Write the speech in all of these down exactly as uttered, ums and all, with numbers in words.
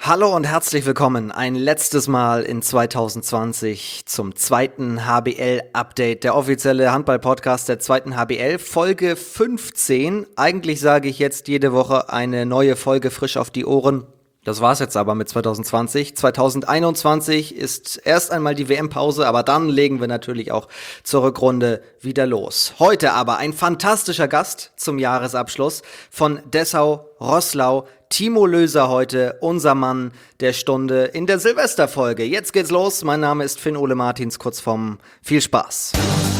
Hallo und herzlich willkommen ein letztes Mal in zwanzig zwanzig zum zweiten H B L-Update, der offizielle Handball-Podcast der zweiten H B L, Folge fünfzehn. Eigentlich sage ich jetzt jede Woche eine neue Folge frisch auf die Ohren. Das war's jetzt aber mit zwanzig zwanzig. zwanzig einundzwanzig ist erst einmal die W M-Pause, aber dann legen wir natürlich auch zur Rückrunde wieder los. Heute aber ein fantastischer Gast zum Jahresabschluss von Dessau-Roßlau. Timo Löser heute, unser Mann der Stunde in der Silvesterfolge. Jetzt geht's los. Mein Name ist Finn Ole Martins, Kurzform. Viel Spaß.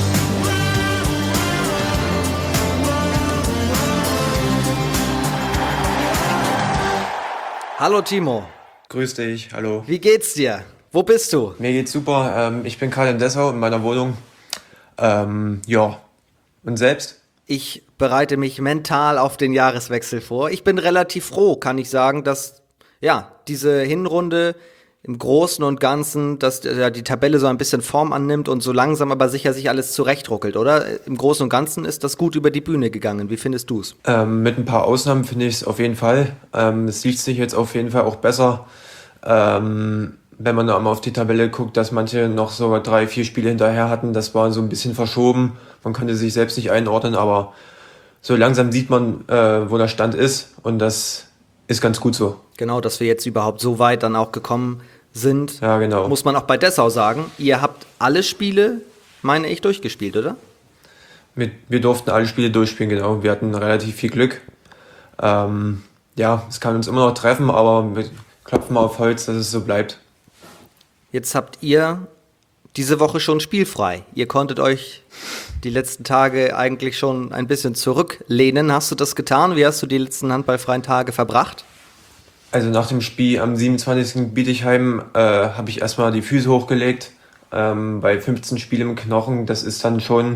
Hallo Timo. Grüß dich, hallo. Wie geht's dir? Wo bist du? Mir geht's super. Ähm, ich bin gerade in Dessau in meiner Wohnung. Ähm, ja. Und selbst? Ich bereite mich mental auf den Jahreswechsel vor. Ich bin relativ froh, kann ich sagen, dass ja diese Hinrunde im Großen und Ganzen, dass ja, die Tabelle so ein bisschen Form annimmt und so langsam aber sicher sich alles zurechtruckelt, oder? Im Großen und Ganzen ist das gut über die Bühne gegangen. Wie findest du es? Ähm, mit ein paar Ausnahmen finde ich es auf jeden Fall. Ähm, es liest sich jetzt auf jeden Fall auch besser. Ähm, wenn man einmal auf die Tabelle guckt, dass manche noch sogar drei, vier Spiele hinterher hatten, das war so ein bisschen verschoben. Man konnte sich selbst nicht einordnen, aber so langsam sieht man, äh, wo der Stand ist, und das ist ganz gut so. Genau, dass wir jetzt überhaupt so weit dann auch gekommen sind, Ja, genau. muss man auch bei Dessau sagen. Ihr habt alle Spiele, meine ich, durchgespielt, oder? Wir, wir durften alle Spiele durchspielen, genau. Wir hatten relativ viel Glück. Ähm, ja, es kann uns immer noch treffen, aber wir klopfen mal auf Holz, dass es so bleibt. Jetzt habt ihr diese Woche schon spielfrei. Ihr konntet euch die letzten Tage eigentlich schon ein bisschen zurücklehnen. Hast du das getan? Wie hast du die letzten handballfreien Tage verbracht? Also nach dem Spiel am siebenundzwanzigsten Bietigheim äh, habe ich erstmal die Füße hochgelegt. Ähm, bei fünfzehn Spielen im Knochen, das ist dann schon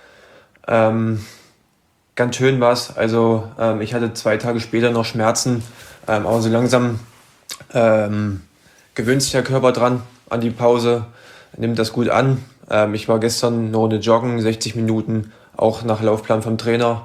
ähm, ganz schön was. Also ähm, ich hatte zwei Tage später noch Schmerzen, ähm, aber so langsam ähm, gewöhnt sich der Körper dran an die Pause, nimmt das gut an. Ähm, ich war gestern eine Runde joggen, sechzig Minuten, auch nach Laufplan vom Trainer.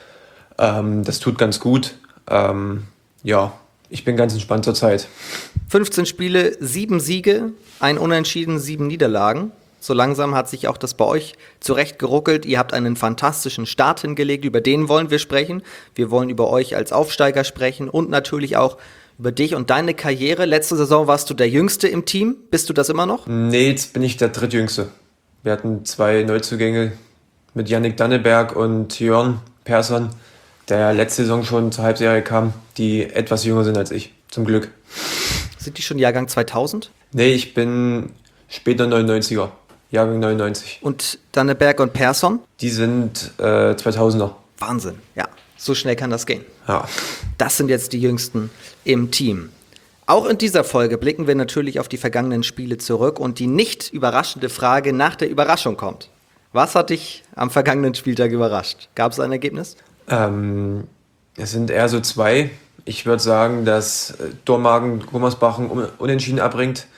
Ähm, das tut ganz gut. Ähm, ja. Ich bin ganz entspannt zur Zeit. fünfzehn Spiele, sieben Siege, ein Unentschieden, sieben Niederlagen. So langsam hat sich auch das bei euch zurechtgeruckelt. Ihr habt einen fantastischen Start hingelegt, über den wollen wir sprechen. Wir wollen über euch als Aufsteiger sprechen und natürlich auch über dich und deine Karriere. Letzte Saison warst du der Jüngste im Team. Bist du das immer noch? Nee, jetzt bin ich der Drittjüngste. Wir hatten zwei Neuzugänge mit Yannick Danneberg und Jörn Persson, der letzte Saison schon zur Halbserie kam, die etwas jünger sind als ich, zum Glück. Sind die schon Jahrgang zweitausend? Nee, ich bin später neunundneunziger, Jahrgang neunundneunzig. Und Danneberg und Persson? Die sind äh, zweitausender. Wahnsinn, ja. So schnell kann das gehen. Ja. Das sind jetzt die Jüngsten im Team. Auch in dieser Folge blicken wir natürlich auf die vergangenen Spiele zurück und die nicht überraschende Frage nach der Überraschung kommt. Was hat dich am vergangenen Spieltag überrascht? Gab es ein Ergebnis? Ähm, es sind eher so zwei. Ich würde sagen, dass Dormagen Gummersbach ein Unentschieden abbringt.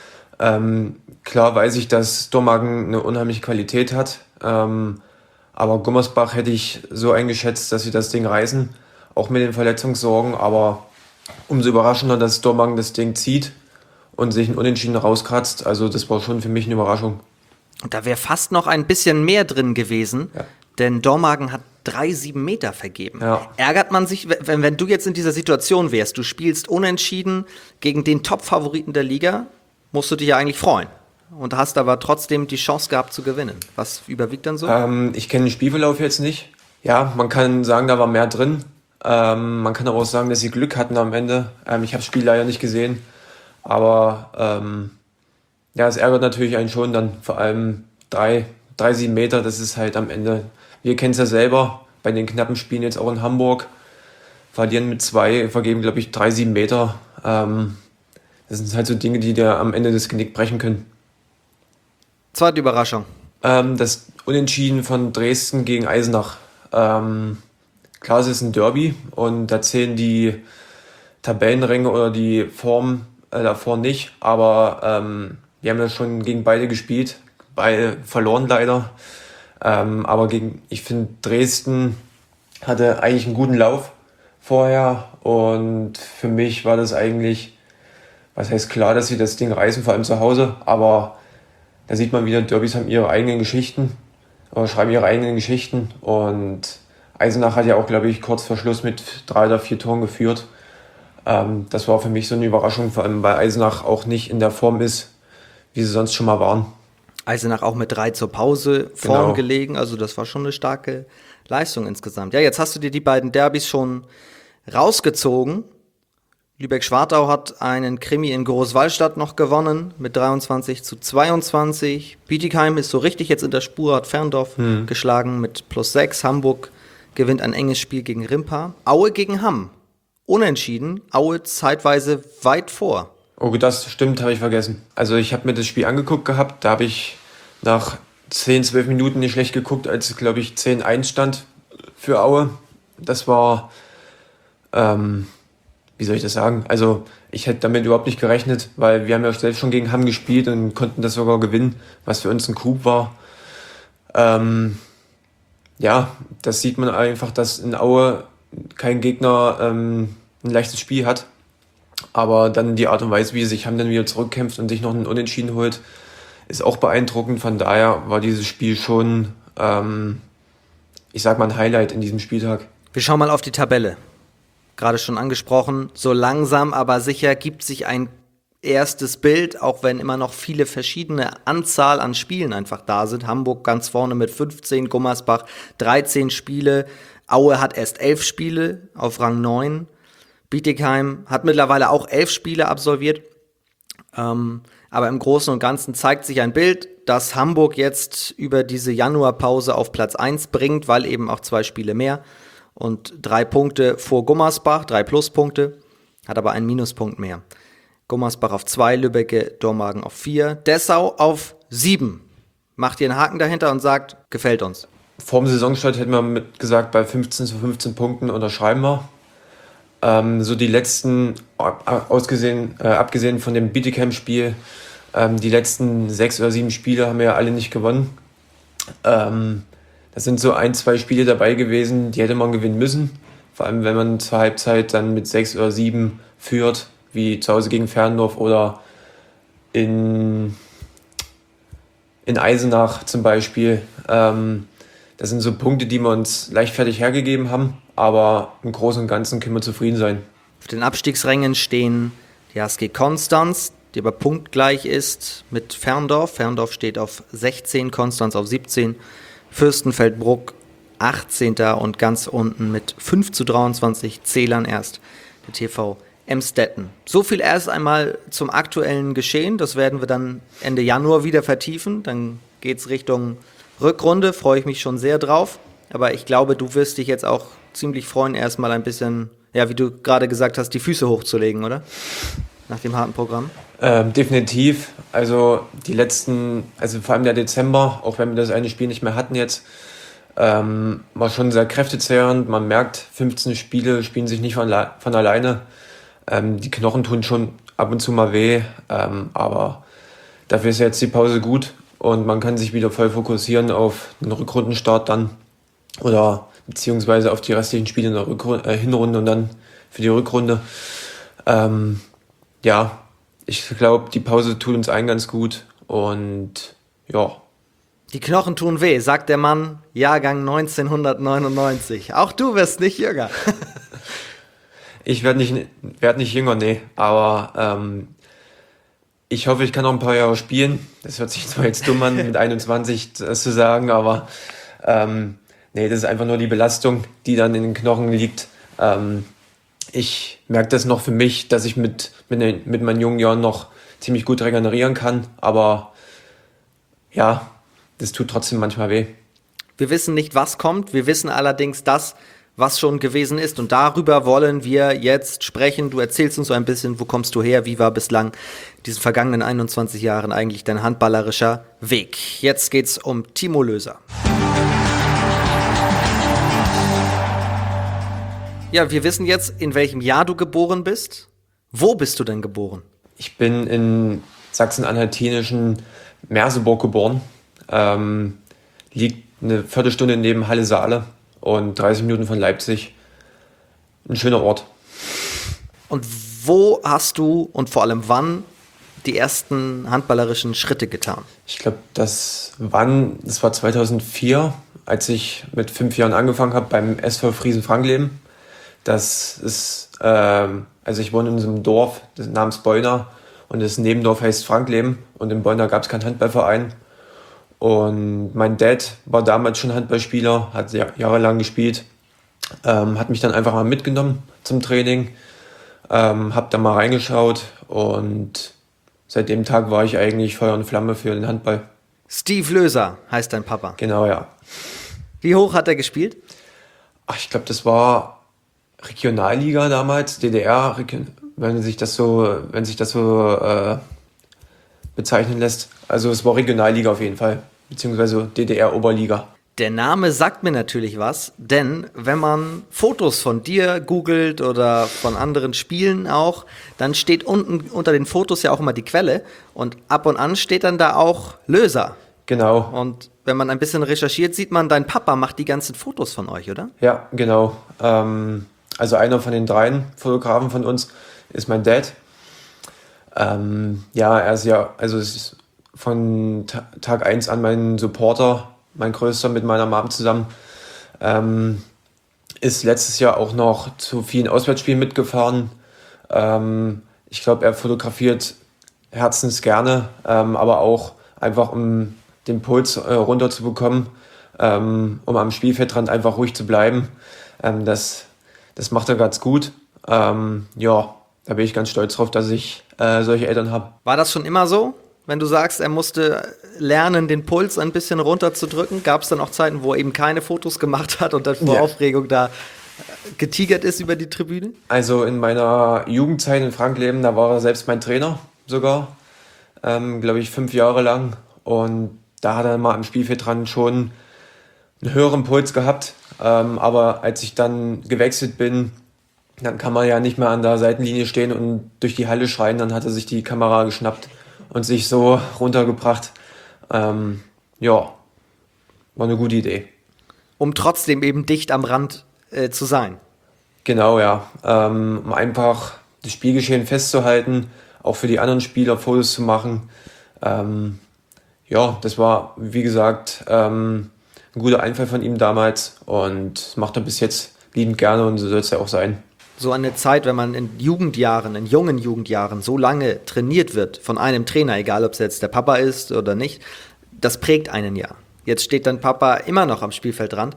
Ähm, klar weiß ich, dass Dormagen eine unheimliche Qualität hat. Ähm, aber Gummersbach hätte ich so eingeschätzt, dass sie das Ding reißen. Auch mit den Verletzungssorgen. Aber umso überraschender, dass Dormagen das Ding zieht und sich ein Unentschieden rauskratzt. Also das war schon für mich eine Überraschung. Und da wäre fast noch ein bisschen mehr drin gewesen. Ja. Denn Dormagen hat drei sieben Meter vergeben. Ja. Ärgert man sich, wenn, wenn du jetzt in dieser Situation wärst, du spielst unentschieden gegen den Top-Favoriten der Liga, musst du dich ja eigentlich freuen. Und hast aber trotzdem die Chance gehabt zu gewinnen. Was überwiegt dann so? Ähm, ich kenne den Spielverlauf jetzt nicht. Ja, man kann sagen, da war mehr drin. Ähm, man kann aber auch sagen, dass sie Glück hatten am Ende. Ähm, ich habe das Spiel leider nicht gesehen. Aber ähm, ja, es ärgert natürlich einen schon dann. Vor allem drei, drei, sieben Meter, das ist halt am Ende. Wir kennen es ja selber, bei den knappen Spielen jetzt auch in Hamburg. Verlieren mit zwei, vergeben, glaube ich, drei, sieben Meter. Ähm, das sind halt so Dinge, die dir am Ende das Genick brechen können. Zweite Überraschung. Ähm, das Unentschieden von Dresden gegen Eisenach. Ähm, klar, es ist ein Derby und da zählen die Tabellenränge oder die Form äh, davor nicht. Aber ähm, wir haben ja schon gegen beide gespielt, beide verloren leider. Ähm, aber gegen, ich finde, Dresden hatte eigentlich einen guten Lauf vorher und für mich war das eigentlich was heißt klar, dass sie das Ding reißen, vor allem zu Hause, aber da sieht man wieder, Derbys haben ihre eigenen Geschichten, oder schreiben ihre eigenen Geschichten und Eisenach hat ja auch, glaube ich, kurz vor Schluss mit drei oder vier Toren geführt. Ähm, das war für mich so eine Überraschung, vor allem weil Eisenach auch nicht in der Form ist, wie sie sonst schon mal waren. Eisenach auch mit drei zur Pause vorn Genau. gelegen, also das war schon eine starke Leistung insgesamt. Ja, jetzt hast du dir die beiden Derbys schon rausgezogen. Lübeck-Schwartau hat einen Krimi in Großwallstadt noch gewonnen mit dreiundzwanzig zu zweiundzwanzig. Bietigheim ist so richtig jetzt in der Spur, hat Ferndorf hm. geschlagen mit plus sechs. Hamburg gewinnt ein enges Spiel gegen Rimpa. Aue gegen Hamm. Unentschieden. Aue zeitweise weit vor. Oh, das stimmt, habe ich vergessen. Also ich habe mir das Spiel angeguckt gehabt, da habe ich nach zehn, zwölf Minuten nicht schlecht geguckt, als es, glaube ich, zehn eins stand für Aue. Das war, ähm, wie soll ich das sagen? Also ich hätte damit überhaupt nicht gerechnet, weil wir haben ja selbst schon gegen Hamm gespielt und konnten das sogar gewinnen, was für uns ein Coup war. Ähm, ja, das sieht man einfach, dass in Aue kein Gegner ähm, ein leichtes Spiel hat. Aber dann die Art und Weise, wie sie sich haben dann wieder zurückkämpft und sich noch einen Unentschieden holt, ist auch beeindruckend. Von daher war dieses Spiel schon, ähm, ich sag mal, ein Highlight in diesem Spieltag. Wir schauen mal auf die Tabelle. Gerade schon angesprochen, so langsam, aber sicher gibt sich ein erstes Bild, auch wenn immer noch viele verschiedene Anzahl an Spielen einfach da sind. Hamburg ganz vorne mit fünfzehn, Gummersbach dreizehn Spiele, Aue hat erst elf Spiele auf Rang neun. Bietigheim hat mittlerweile auch elf Spiele absolviert, ähm, aber im Großen und Ganzen zeigt sich ein Bild, das Hamburg jetzt über diese Januarpause auf Platz eins bringt, weil eben auch zwei Spiele mehr und drei Punkte vor Gummersbach, drei Pluspunkte, hat aber einen Minuspunkt mehr. Gummersbach auf zwei, Lübbecke, Dormagen auf vier, Dessau auf sieben. Macht ihr einen Haken dahinter und sagt, gefällt uns. Vorm Saisonstart hätten wir mit gesagt, bei fünfzehn zu fünfzehn Punkten unterschreiben wir. Ähm, so die letzten, ausgesehen, äh, abgesehen von dem Bietigheim-Spiel, ähm, die letzten sechs oder sieben Spiele haben wir ja alle nicht gewonnen. Ähm, das sind so ein, zwei Spiele dabei gewesen, die hätte man gewinnen müssen. Vor allem, wenn man zur Halbzeit dann mit sechs oder sieben führt, wie zu Hause gegen Ferndorf oder in, in Eisenach zum Beispiel. Ähm, das sind so Punkte, die wir uns leichtfertig hergegeben haben. Aber im Großen und Ganzen können wir zufrieden sein. Auf den Abstiegsrängen stehen die H S G Konstanz, die aber punktgleich ist mit Ferndorf. Ferndorf steht auf sechzehn, Konstanz auf siebzehn. Fürstenfeldbruck achtzehnter und ganz unten mit fünf zu dreiundzwanzig Zählern erst der T V Emstetten. So viel erst einmal zum aktuellen Geschehen. Das werden wir dann Ende Januar wieder vertiefen. Dann geht's Richtung Rückrunde, freue ich mich schon sehr drauf. Aber ich glaube, du wirst dich jetzt auch ziemlich freuen, erstmal ein bisschen, ja, wie du gerade gesagt hast, die Füße hochzulegen, oder? Nach dem harten Programm. Ähm, definitiv. Also die letzten, also vor allem der Dezember, auch wenn wir das eine Spiel nicht mehr hatten jetzt, ähm, war schon sehr kräftezehrend. Man merkt, fünfzehn Spiele spielen sich nicht von, von alleine. Ähm, die Knochen tun schon ab und zu mal weh, ähm, aber dafür ist jetzt die Pause gut und man kann sich wieder voll fokussieren auf den Rückrundenstart dann oder beziehungsweise auf die restlichen Spiele in der Rückrunde, äh, Hinrunde und dann für die Rückrunde. Ähm, ja, ich glaube, die Pause tut uns allen ganz gut und ja. Die Knochen tun weh, sagt der Mann, Jahrgang neunzehnhundertneunundneunzig. Auch du wirst nicht jünger. Ich werde nicht, werd nicht jünger, nee, aber ähm, ich hoffe, ich kann noch ein paar Jahre spielen. Das hört sich zwar jetzt dumm an, mit einundzwanzig das zu sagen, aber ähm, nee, das ist einfach nur die Belastung, die dann in den Knochen liegt. Ähm, ich merke das noch für mich, dass ich mit, mit, den, mit meinen jungen Jahren noch ziemlich gut regenerieren kann, aber ja, das tut trotzdem manchmal weh. Wir wissen nicht, was kommt, wir wissen allerdings das, was schon gewesen ist. Und darüber wollen wir jetzt sprechen. Du erzählst uns so ein bisschen, wo kommst du her, wie war bislang in diesen vergangenen einundzwanzig Jahren eigentlich dein handballerischer Weg. Jetzt geht's um Timo Löser. Ja, wir wissen jetzt, in welchem Jahr du geboren bist. Wo bist du denn geboren? Ich bin in sachsen-anhaltinischen Merseburg geboren. Ähm, liegt eine Viertelstunde neben Halle Saale und dreißig Minuten von Leipzig. Ein schöner Ort. Und Wo hast du und vor allem wann die ersten handballerischen Schritte getan? Ich glaube, das wann, das war zweitausendvier, als ich mit fünf Jahren angefangen habe beim S V Friesen-Frankleben. Das ist, ähm, also ich wohne in so einem Dorf namens Beuna und das Nebendorf heißt Frankleben und in Beuna gab es keinen Handballverein. Und mein Dad war damals schon Handballspieler, hat jahrelang gespielt, ähm, hat mich dann einfach mal mitgenommen zum Training, ähm, hab da mal reingeschaut und seit dem Tag war ich eigentlich Feuer und Flamme für den Handball. Steve Löser heißt dein Papa. Genau, ja. Wie hoch hat er gespielt? Ach, ich glaube, das war Regionalliga damals, D D R, wenn sich das so, wenn sich das so äh, bezeichnen lässt. Also es war Regionalliga auf jeden Fall, beziehungsweise D D R-Oberliga. Der Name sagt mir natürlich was, denn wenn man Fotos von dir googelt oder von anderen Spielen auch, dann steht unten unter den Fotos ja auch immer die Quelle und ab und an steht dann da auch Löser. Genau. Und wenn man ein bisschen recherchiert, sieht man, dein Papa macht die ganzen Fotos von euch, oder? Ja, genau. Ähm, also einer von den dreien Fotografen von uns ist mein Dad. Ähm, ja, er ist ja, also es ist von Ta- Tag eins an mein Supporter, mein größter mit meiner Mom zusammen. Ähm, ist letztes Jahr auch noch zu vielen Auswärtsspielen mitgefahren. Ähm, ich glaube, er fotografiert herzens gerne, ähm, aber auch einfach um den Puls äh, runterzubekommen, ähm, um am Spielfeldrand einfach ruhig zu bleiben. Ähm, das, das macht er ganz gut. Ähm, ja, da bin ich ganz stolz drauf, dass ich äh, solche Eltern habe. War das schon immer so? Wenn du sagst, er musste lernen, den Puls ein bisschen runterzudrücken, gab es dann auch Zeiten, wo er eben keine Fotos gemacht hat und dann vor Ja. Aufregung da getigert ist über die Tribüne? Also in meiner Jugendzeit in Frankleben, da war er selbst mein Trainer sogar, ähm, glaube ich, fünf Jahre lang. Und da hat er mal am Spielfeldrand schon einen höheren Puls gehabt. Ähm, aber als ich dann gewechselt bin, dann kann man ja nicht mehr an der Seitenlinie stehen und durch die Halle schreien. Dann hat er sich die Kamera geschnappt und sich so runtergebracht. Ähm, ja, war eine gute Idee. Um trotzdem eben dicht am Rand äh, zu sein. Genau, ja. Ähm, um einfach das Spielgeschehen festzuhalten, auch für die anderen Spieler Fotos zu machen. Ähm, ja, das war, wie gesagt, ähm, ein guter Einfall von ihm damals und das macht er bis jetzt liebend gerne und so soll es ja auch sein. So eine Zeit, wenn man in Jugendjahren, in jungen Jugendjahren so lange trainiert wird von einem Trainer, egal ob es jetzt der Papa ist oder nicht, das prägt einen ja. Jetzt steht dein Papa immer noch am Spielfeldrand.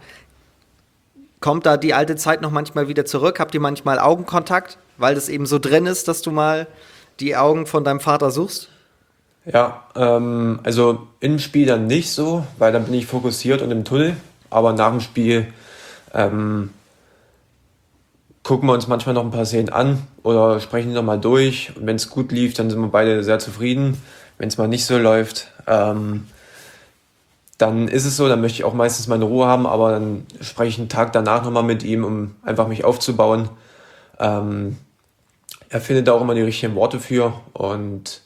Kommt da die alte Zeit noch manchmal wieder zurück? Habt ihr manchmal Augenkontakt, weil das eben so drin ist, dass du mal die Augen von deinem Vater suchst? Ja, ähm, also im Spiel dann nicht so, weil dann bin ich fokussiert und im Tunnel, aber nach dem Spiel ähm, gucken wir uns manchmal noch ein paar Szenen an oder sprechen die nochmal durch. Und wenn es gut lief, dann sind wir beide sehr zufrieden. Wenn es mal nicht so läuft, ähm, dann ist es so, dann möchte ich auch meistens meine Ruhe haben, aber dann spreche ich einen Tag danach nochmal mit ihm, um einfach mich aufzubauen. Ähm, er findet da auch immer die richtigen Worte für und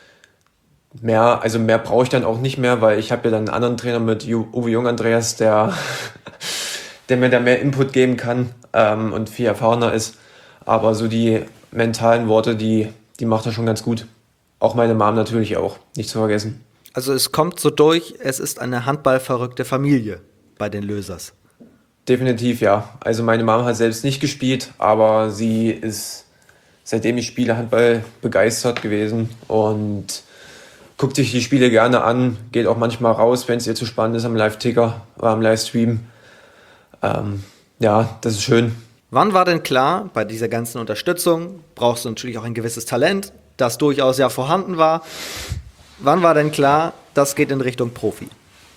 mehr, also mehr brauche ich dann auch nicht mehr, weil ich habe ja dann einen anderen Trainer mit Ju- Uwe Jung Andreas, der, der mir da mehr Input geben kann ähm, und viel erfahrener ist. Aber so die mentalen Worte, die, die macht er schon ganz gut. Auch meine Mom natürlich auch, nicht zu vergessen. Also es kommt so durch, es ist eine handballverrückte Familie bei den Lösers. Definitiv, ja. Also meine Mom hat selbst nicht gespielt, aber sie ist, seitdem ich spiele, Handball begeistert gewesen und guckt sich die Spiele gerne an, geht auch manchmal raus, wenn es ihr zu spannend ist am Live-Ticker oder am Livestream. Ähm, ja, das ist schön. Wann war denn klar, bei dieser ganzen Unterstützung brauchst du natürlich auch ein gewisses Talent, das durchaus ja vorhanden war. Wann war denn klar, das geht in Richtung Profi?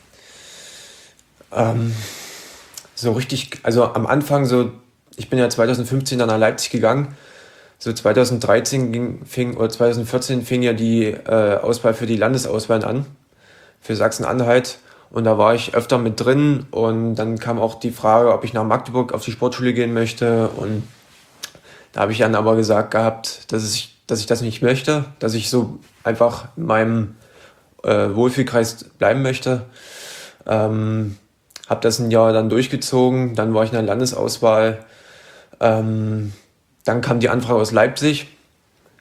Ähm, so richtig, also am Anfang so, ich bin ja zweitausendfünfzehn dann nach Leipzig gegangen. So zweitausenddreizehn ging, fing, oder zweitausendvierzehn fing ja die äh, Auswahl für die Landesauswahl an, für Sachsen-Anhalt. Und da war ich öfter mit drin und dann kam auch die Frage, ob ich nach Magdeburg auf die Sportschule gehen möchte. Und da habe ich dann aber gesagt gehabt, dass ich, dass ich das nicht möchte, dass ich so einfach in meinem äh, Wohlfühlkreis bleiben möchte. Ähm, habe das ein Jahr dann durchgezogen, dann war ich in der Landesauswahl. Ähm, Dann kam die Anfrage aus Leipzig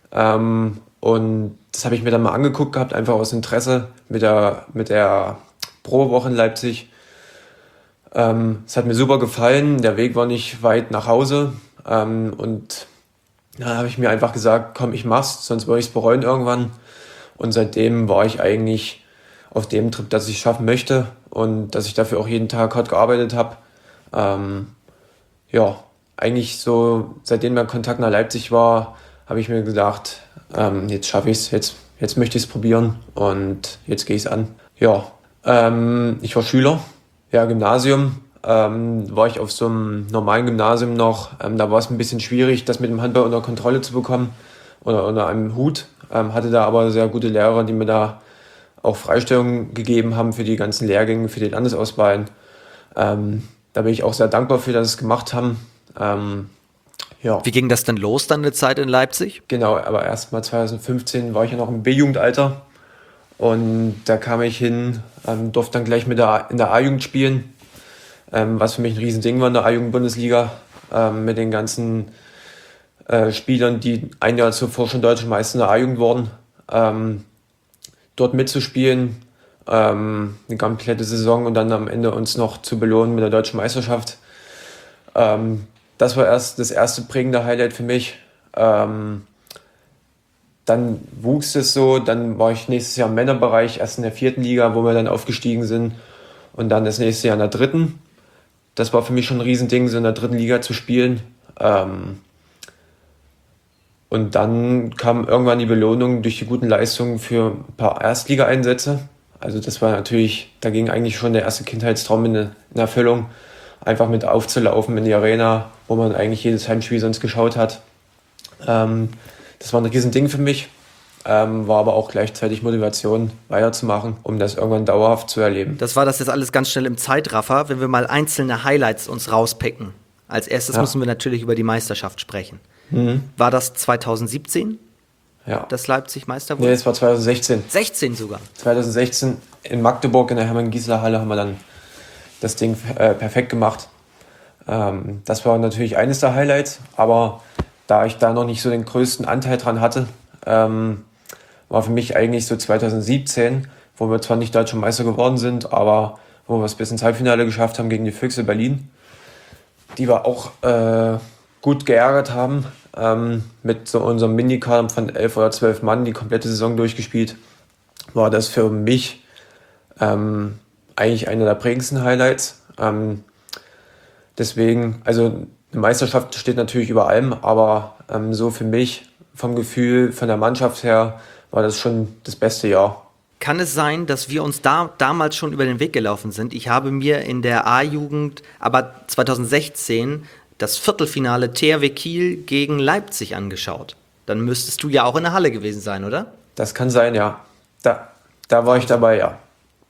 Ähm, und das habe ich mir dann mal angeguckt gehabt, einfach aus Interesse mit der, mit der Probewoche in Leipzig. Ähm, es hat mir super gefallen, der Weg war nicht weit nach Hause. Ähm, und da habe ich mir einfach gesagt, komm, ich mach's, sonst würde ich es bereuen irgendwann. Und seitdem war ich eigentlich auf dem Trip, dass ich es schaffen möchte und dass ich dafür auch jeden Tag hart gearbeitet habe. Ähm, ja, eigentlich so, seitdem mein Kontakt nach Leipzig war, habe ich mir gedacht, ähm, jetzt schaffe ich es, jetzt, jetzt möchte ich es probieren und jetzt gehe ich es an. Ja, ähm, ich war Schüler, ja, Gymnasium. Ähm, war ich auf so einem normalen Gymnasium noch. Ähm, da war es ein bisschen schwierig, das mit dem Handball unter Kontrolle zu bekommen oder unter einem Hut. Ähm, hatte da aber sehr gute Lehrer, die mir da auch Freistellung gegeben haben für die ganzen Lehrgänge, für die Landesauswahlen. Ähm, da bin ich auch sehr dankbar für, dass sie es gemacht haben. Ähm, ja, Wie ging das denn los, dann eine Zeit in Leipzig? genau, aber erst mal zwanzig fünfzehn war ich ja noch im B-Jugendalter und da kam ich hin, ähm, durfte dann gleich mit der, in der A-Jugend spielen, ähm, was für mich ein Riesending war in der A-Jugend-Bundesliga, ähm, mit den ganzen äh, Spielern, die ein Jahr zuvor schon Deutsche Meister in der A-Jugend wurden, ähm, dort mitzuspielen, ähm, eine komplette Saison und dann am Ende uns noch zu belohnen mit der Deutschen Meisterschaft. Ähm, das war erst das erste prägende Highlight für mich. Ähm, dann wuchs es so, dann war ich nächstes Jahr im Männerbereich, erst in der vierten Liga, wo wir dann aufgestiegen sind und dann das nächste Jahr in der dritten. Das war für mich schon ein Riesending, so in der dritten Liga zu spielen. Ähm, und dann kam irgendwann die Belohnung durch die guten Leistungen für ein paar Erstligaeinsätze. Also das war natürlich, da ging eigentlich schon der erste Kindheitstraum in, in Erfüllung. Einfach mit aufzulaufen in die Arena, wo man eigentlich jedes Heimspiel sonst geschaut hat. Ähm, das war ein Riesending für mich, ähm, war aber auch gleichzeitig Motivation, weiterzumachen, um das irgendwann dauerhaft zu erleben. Das war das jetzt alles ganz schnell im Zeitraffer, wenn wir mal einzelne Highlights uns rauspicken. Als erstes Ja. müssen wir natürlich über die Meisterschaft sprechen. Mhm. War das zwanzig siebzehn, Ja. dass Leipzig Meister Nee, wurde? es war zwanzig sechzehn. sechzehn sogar. zwanzig sechzehn in Magdeburg in der Hermann-Giesler-Halle haben wir dann das Ding äh, perfekt gemacht. Ähm, das war natürlich eines der Highlights, aber da ich da noch nicht so den größten Anteil dran hatte, ähm, war für mich eigentlich so zwanzig siebzehn, wo wir zwar nicht Deutscher Meister geworden sind, aber wo wir es bis ins Halbfinale geschafft haben gegen die Füchse Berlin, die wir auch äh, gut geärgert haben, ähm, mit so unserem Minikader von elf oder zwölf Mann die komplette Saison durchgespielt, war das für mich ähm, eigentlich einer der prägendsten Highlights. Ähm, deswegen, also eine Meisterschaft steht natürlich über allem, aber ähm, so für mich vom Gefühl, von der Mannschaft her, war das schon das beste Jahr. Kann es sein, dass wir uns da damals schon über den Weg gelaufen sind? Ich habe mir in der A-Jugend, aber zwanzig sechzehn, das Viertelfinale T H W Kiel gegen Leipzig angeschaut. Dann müsstest du ja auch in der Halle gewesen sein, oder? Das kann sein, ja. Da, da war ich dabei, ja.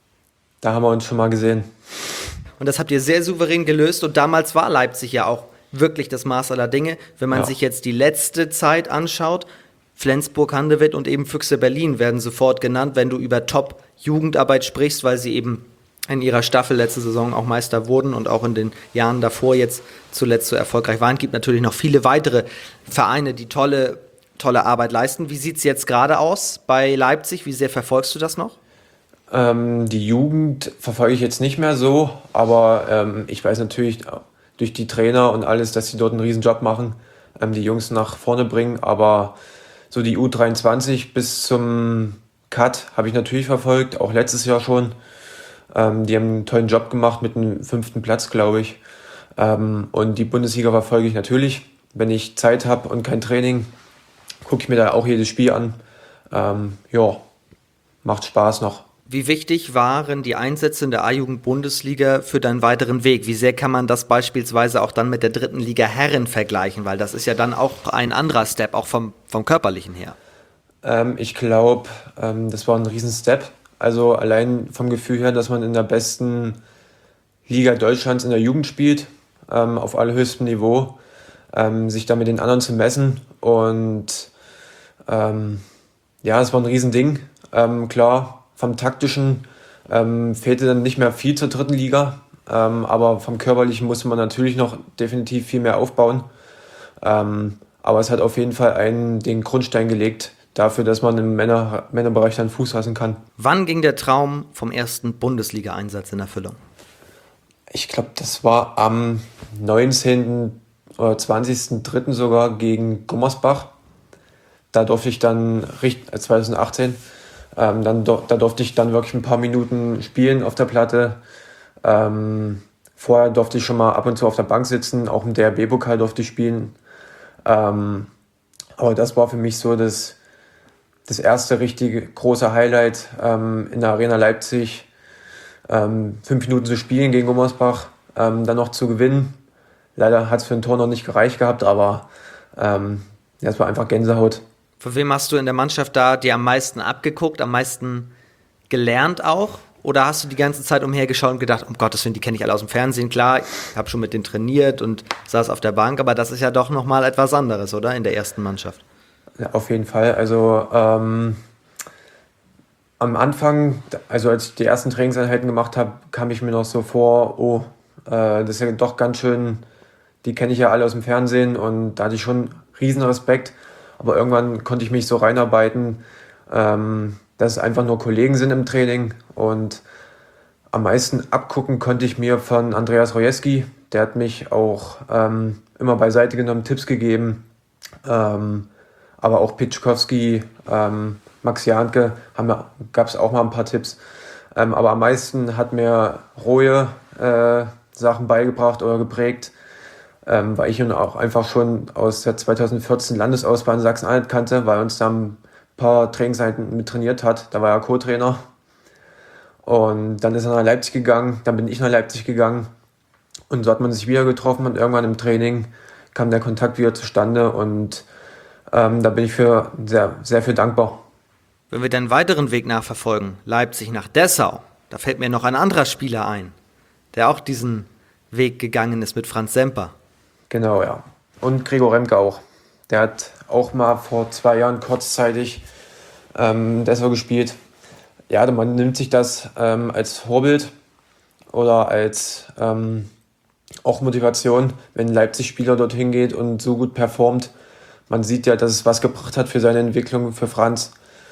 Da haben wir uns schon mal gesehen. Und das habt ihr sehr souverän gelöst. Und damals war Leipzig ja auch wirklich das Maß aller Dinge. Wenn man Ja. sich jetzt die letzte Zeit anschaut, Flensburg-Handewitt und eben Füchse Berlin werden sofort genannt, wenn du über Top-Jugendarbeit sprichst, weil sie eben in ihrer Staffel letzte Saison auch Meister wurden und auch in den Jahren davor jetzt zuletzt so erfolgreich waren. Es gibt natürlich noch viele weitere Vereine, die tolle, tolle Arbeit leisten. Wie sieht es jetzt gerade aus bei Leipzig? Wie sehr verfolgst du das noch? Ähm, die Jugend verfolge ich jetzt nicht mehr so, aber ähm, ich weiß natürlich durch die Trainer und alles, dass sie dort einen riesen Job machen, ähm, die Jungs nach vorne bringen, aber so die U dreiundzwanzig bis zum Cut habe ich natürlich verfolgt, auch letztes Jahr schon. Ähm, die haben einen tollen Job gemacht mit einem fünften Platz, glaube ich. Ähm, und die Bundesliga verfolge ich natürlich. Wenn ich Zeit habe und kein Training, gucke ich mir da auch jedes Spiel an. Ähm, ja, macht Spaß noch. Wie wichtig waren die Einsätze in der A-Jugend-Bundesliga für deinen weiteren Weg? Wie sehr kann man das beispielsweise auch dann mit der dritten Liga Herren vergleichen? Weil das ist ja dann auch ein anderer Step, auch vom, vom Körperlichen her. Ähm, ich glaube, ähm, das war ein riesen Step. Also allein vom Gefühl her, dass man in der besten Liga Deutschlands in der Jugend spielt, ähm, auf allerhöchstem Niveau, ähm, sich da mit den anderen zu messen. Und ähm, ja, es war ein Riesending. Ähm, klar, vom Taktischen ähm, fehlte dann nicht mehr viel zur dritten Liga, ähm, aber vom Körperlichen musste man natürlich noch definitiv viel mehr aufbauen. Ähm, aber es hat auf jeden Fall einen, den Grundstein gelegt dafür, dass man im Männer, Männerbereich dann Fuß fassen kann. Wann ging der Traum vom ersten Bundesliga-Einsatz in Erfüllung? Ich glaube, das war am neunzehnten oder zwanzigsten dritten sogar gegen Gummersbach. Da durfte ich dann, zwanzig achtzehn, ähm, dann, da durfte ich dann wirklich ein paar Minuten spielen auf der Platte. Ähm, vorher durfte ich schon mal ab und zu auf der Bank sitzen, auch im D R B-Pokal durfte ich spielen. Ähm, aber das war für mich so das, das erste richtige große Highlight ähm, in der Arena Leipzig. Ähm, fünf Minuten zu spielen gegen Gummersbach, ähm, dann noch zu gewinnen. Leider hat es für ein Tor noch nicht gereicht gehabt, aber ähm, ja, es war einfach Gänsehaut. Für wem hast du in der Mannschaft da dir am meisten abgeguckt, am meisten gelernt auch? Oder hast du die ganze Zeit umhergeschaut und gedacht, um Gottes Willen, die kenne ich alle aus dem Fernsehen, klar, ich habe schon mit denen trainiert und saß auf der Bank, aber das ist ja doch nochmal etwas anderes, oder, in der ersten Mannschaft? Ja, auf jeden Fall. Also ähm, am Anfang, also als ich die ersten Trainingseinheiten gemacht habe, kam ich mir noch so vor, oh, äh, das ist ja doch ganz schön, die kenne ich ja alle aus dem Fernsehen und da hatte ich schon riesen Respekt. Aber irgendwann konnte ich mich so reinarbeiten, ähm, dass es einfach nur Kollegen sind im Training. Und am meisten abgucken konnte ich mir von Andreas Rojewski. Der hat mich auch ähm, immer beiseite genommen, Tipps gegeben. Ähm, aber auch Pitschkowski, ähm, Max Jahnke, gab es auch mal ein paar Tipps. Ähm, aber am meisten hat mir Roje äh, Sachen beigebracht oder geprägt, ähm, weil ich ihn auch einfach schon aus der zweitausendvierzehn Landesauswahl in Sachsen-Anhalt kannte, weil er uns da ein paar Trainingseinheiten mit trainiert hat. Da war er Co-Trainer. Und dann ist er nach Leipzig gegangen, dann bin ich nach Leipzig gegangen. Und so hat man sich wieder getroffen und irgendwann im Training kam der Kontakt wieder zustande und ähm, da bin ich für sehr, sehr viel dankbar. Wenn wir den weiteren Weg nachverfolgen, Leipzig nach Dessau, da fällt mir noch ein anderer Spieler ein, der auch diesen Weg gegangen ist mit Franz Semper. Genau, ja. Und Gregor Remke auch. Der hat auch mal vor zwei Jahren kurzzeitig ähm, Dessau gespielt. Ja, man nimmt sich das ähm, als Vorbild oder als ähm, auch Motivation, wenn ein Leipzig-Spieler dorthin geht und so gut performt. Man sieht ja, dass es was gebracht hat für seine Entwicklung, für Franz.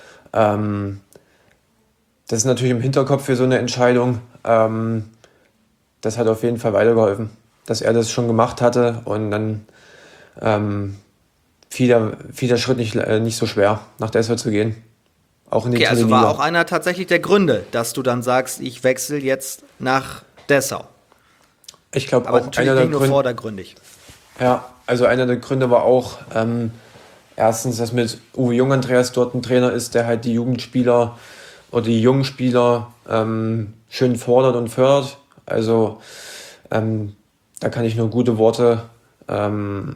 Ähm, das ist natürlich im Hinterkopf für so eine Entscheidung. Ähm, das hat auf jeden Fall weitergeholfen, dass er das schon gemacht hatte und dann ähm, fiel, der, fiel der Schritt nicht, äh, nicht so schwer, nach Dessau zu gehen. Auch in die Okay, also Liga. war auch einer tatsächlich der Gründe, dass du dann sagst, ich wechsle jetzt nach Dessau. Ich glaube Aber auch natürlich einer der nicht nur Gründe. vordergründig. Ja, also einer der Gründe war auch ähm, erstens, dass mit Uwe Jung Andreas dort ein Trainer ist, der halt die Jugendspieler oder die jungen Spieler ähm, schön fordert und fördert. Also ähm, da kann ich nur gute Worte ähm,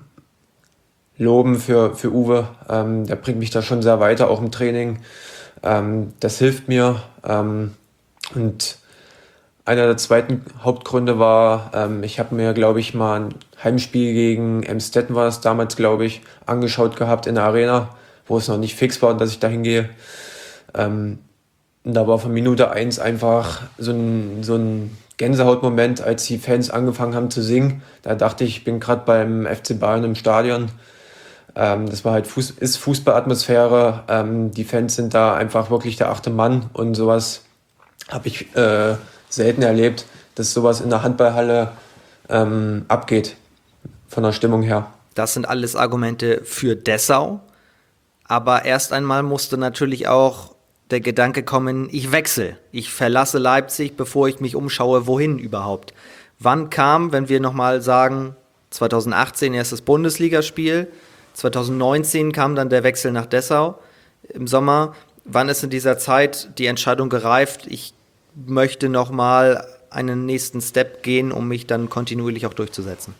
loben für, für Uwe. Ähm, der bringt mich da schon sehr weiter, auch im Training. Ähm, das hilft mir. Ähm, und einer der zweiten Hauptgründe war, ähm, ich habe mir, glaube ich, mal ein Heimspiel gegen Emstetten war es damals, glaube ich, angeschaut gehabt in der Arena, wo es noch nicht fix war, dass ich da hingehe. Ähm, und da war von Minute eins einfach so ein, so ein Gänsehautmoment, als die Fans angefangen haben zu singen. Da dachte ich, ich bin gerade beim F C Bayern im Stadion. Ähm, das war halt Fuß, ist Fußballatmosphäre. Ähm, die Fans sind da einfach wirklich der achte Mann und sowas habe ich äh, selten erlebt, dass sowas in der Handballhalle ähm, abgeht, von der Stimmung her. Das sind alles Argumente für Dessau. Aber erst einmal musste natürlich auch der Gedanke kommen, ich wechsle. Ich verlasse Leipzig, bevor ich mich umschaue, wohin überhaupt. Wann kam, wenn wir nochmal sagen, zwanzig achtzehn erstes Bundesligaspiel, zwanzig neunzehn kam dann der Wechsel nach Dessau im Sommer. Wann ist in dieser Zeit die Entscheidung gereift, ich möchte nochmal einen nächsten Step gehen, um mich dann kontinuierlich auch durchzusetzen?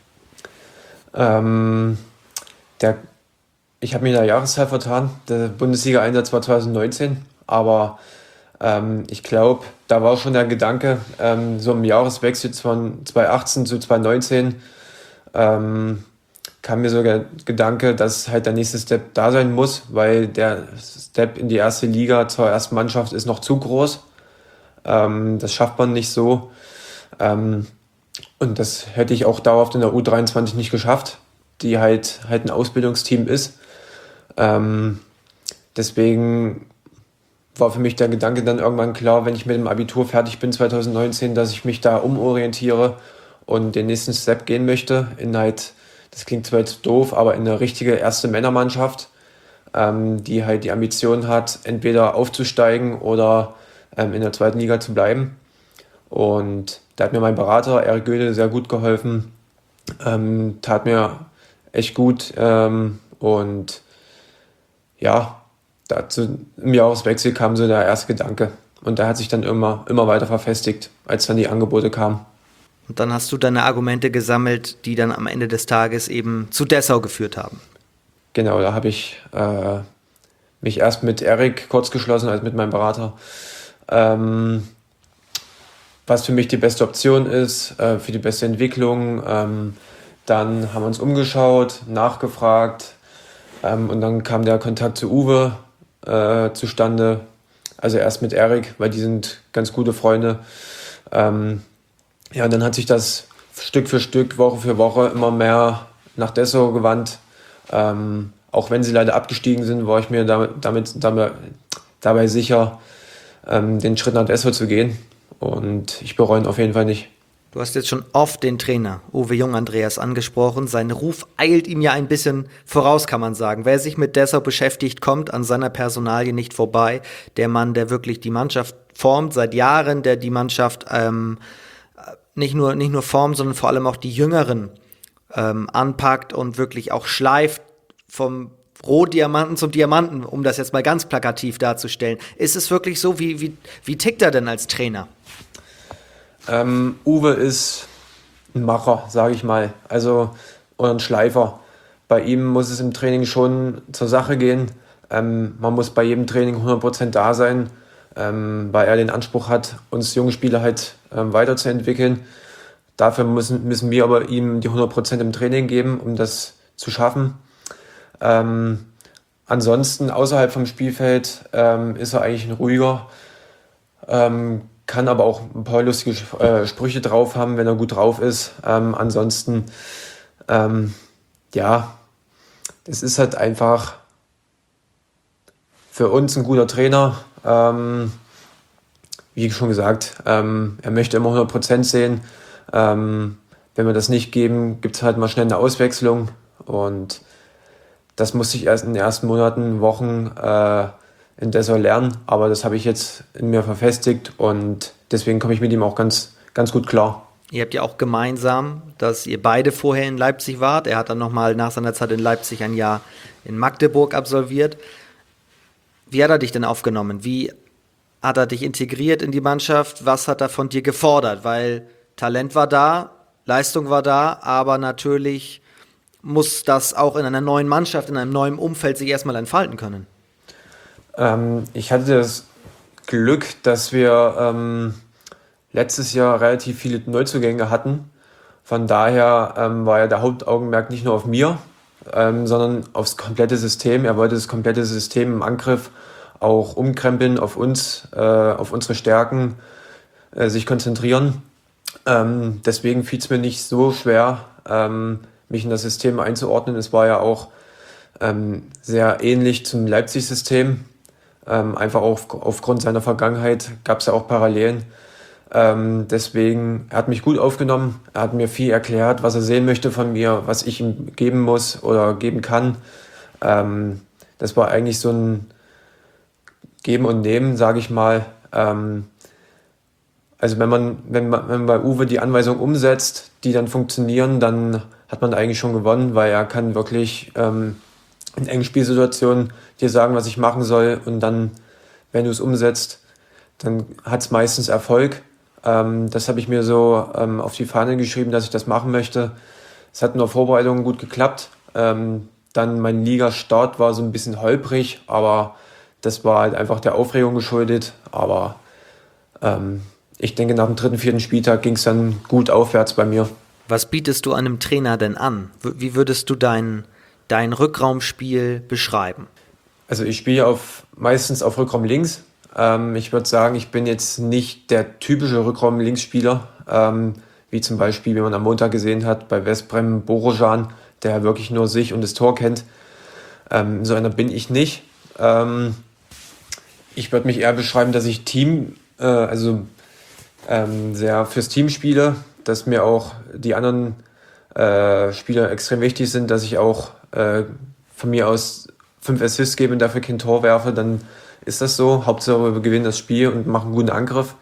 Ähm, der, ich habe mir in der Jahreszahl vertan. Der Bundesliga-Einsatz war zwanzig neunzehn, aber ähm, ich glaube, da war schon der Gedanke, ähm, so im Jahreswechsel von zwanzig achtzehn zu zwanzig neunzehn ähm, kam mir so der Gedanke, dass halt der nächste Step da sein muss, weil der Step in die erste Liga zur ersten Mannschaft ist noch zu groß. Ähm, das schafft man nicht so. Ähm, und das hätte ich auch dauerhaft in der U dreiundzwanzig nicht geschafft. die halt, halt ein Ausbildungsteam ist. Ähm, deswegen war für mich der Gedanke dann irgendwann klar, wenn ich mit dem Abitur fertig bin zwanzig neunzehn, dass ich mich da umorientiere und den nächsten Step gehen möchte in halt, das klingt zwar jetzt doof, aber in eine richtige erste Männermannschaft, ähm, die halt die Ambition hat, entweder aufzusteigen oder ähm, in der zweiten Liga zu bleiben. Und da hat mir mein Berater, Erik Göde, sehr gut geholfen, ähm, tat mir echt gut ähm, und ja, dazu, im Jahreswechsel kam so der erste Gedanke. Und der hat sich dann immer, immer weiter verfestigt, als dann die Angebote kamen. Und dann hast du deine Argumente gesammelt, die dann am Ende des Tages eben zu Dessau geführt haben. Genau, da habe ich äh, mich erst mit Erik kurz geschlossen, als mit meinem Berater. Ähm, was für mich die beste Option ist, äh, für die beste Entwicklung. Ähm, dann haben wir uns umgeschaut, nachgefragt. Ähm, und dann kam der Kontakt zu Uwe äh, zustande. Also erst mit Erik, weil die sind ganz gute Freunde. Ähm, ja, und dann hat sich das Stück für Stück, Woche für Woche immer mehr nach Dessau gewandt. Ähm, auch wenn sie leider abgestiegen sind, war ich mir damit, damit, damit dabei sicher, ähm, den Schritt nach Dessau zu gehen. Und ich bereue ihn auf jeden Fall nicht. Du hast jetzt schon oft den Trainer Uwe Jung-Andreas angesprochen. Sein Ruf eilt ihm ja ein bisschen voraus, kann man sagen. Wer sich mit Dessau beschäftigt, kommt an seiner Personalie nicht vorbei. Der Mann, der wirklich die Mannschaft formt, seit Jahren, der die Mannschaft ähm, nicht nur, nicht nur formt, sondern vor allem auch die Jüngeren ähm, anpackt und wirklich auch schleift vom Rohdiamanten zum Diamanten, um das jetzt mal ganz plakativ darzustellen. Ist es wirklich so? Wie, wie, wie tickt er denn als Trainer? Ähm, Uwe ist ein Macher, sage ich mal, also oder ein Schleifer. Bei ihm muss es im Training schon zur Sache gehen. Ähm, man muss bei jedem Training hundert Prozent da sein, ähm, weil er den Anspruch hat, uns junge Spieler halt ähm, weiterzuentwickeln. Dafür müssen, müssen wir aber ihm die hundert Prozent im Training geben, um das zu schaffen. Ähm, ansonsten außerhalb vom Spielfeld ähm, ist er eigentlich ein ruhiger, ähm, kann aber auch ein paar lustige äh, Sprüche drauf haben, wenn er gut drauf ist. Ähm, ansonsten, ähm, ja, es ist halt einfach für uns ein guter Trainer. Ähm, wie schon gesagt, ähm, er möchte immer hundert Prozent sehen. Ähm, wenn wir das nicht geben, gibt es halt mal schnell eine Auswechslung. Und das musste ich erst in den ersten Monaten, Wochen äh, in Dessau lernen, aber das habe ich jetzt in mir verfestigt und deswegen komme ich mit ihm auch ganz, ganz gut klar. Ihr habt ja auch gemeinsam, dass ihr beide vorher in Leipzig wart. Er hat dann nochmal nach seiner Zeit in Leipzig ein Jahr in Magdeburg absolviert. Wie hat er dich denn aufgenommen? Wie hat er dich integriert in die Mannschaft? Was hat er von dir gefordert? Weil Talent war da, Leistung war da, aber natürlich muss das auch in einer neuen Mannschaft, in einem neuen Umfeld sich erstmal entfalten können. Ähm, ich hatte das Glück, dass wir ähm, letztes Jahr relativ viele Neuzugänge hatten. Von daher ähm, war ja der Hauptaugenmerk nicht nur auf mir, ähm, sondern aufs komplette System. Er wollte das komplette System im Angriff auch umkrempeln, auf uns, äh, auf unsere Stärken, äh, sich konzentrieren. Ähm, deswegen fiel es mir nicht so schwer, ähm, mich in das System einzuordnen. Es war ja auch ähm, sehr ähnlich zum Leipzig-System. Ähm, einfach auch aufgrund seiner Vergangenheit gab es ja auch Parallelen. Ähm, deswegen, er hat mich gut aufgenommen. Er hat mir viel erklärt, was er sehen möchte von mir, was ich ihm geben muss oder geben kann. Ähm, das war eigentlich so ein Geben und Nehmen, sage ich mal. Ähm, also wenn man, wenn man, wenn man bei Uwe die Anweisungen umsetzt, die dann funktionieren, dann hat man eigentlich schon gewonnen, weil er kann wirklich ähm, in engen Spielsituationen dir sagen, was ich machen soll, und dann, wenn du es umsetzt, dann hat es meistens Erfolg. Ähm, das habe ich mir so ähm, auf die Fahne geschrieben, dass ich das machen möchte. Es hat in der Vorbereitung gut geklappt. Ähm, dann mein Ligastart war so ein bisschen holprig, aber das war halt einfach der Aufregung geschuldet. Aber ähm, ich denke, nach dem dritten, vierten Spieltag ging es dann gut aufwärts bei mir. Was bietest du einem Trainer denn an? Wie würdest du dein, dein Rückraumspiel beschreiben? Also ich spiele auf, meistens auf Rückraum links. Ähm, ich würde sagen, ich bin jetzt nicht der typische Rückraum-Linksspieler, ähm, wie zum Beispiel, wie man am Montag gesehen hat, bei Westbrem Borojan. der wirklich nur sich und das Tor kennt. Ähm, so einer bin ich nicht. Ähm, ich würde mich eher beschreiben, dass ich Team, äh, also ähm, sehr fürs Team spiele, dass mir auch die anderen äh, Spieler extrem wichtig sind, dass ich auch äh, von mir aus fünf Assists gebe und dafür kein Tor werfe, dann ist das so. Hauptsache wir gewinnen das Spiel und machen einen guten Angriff.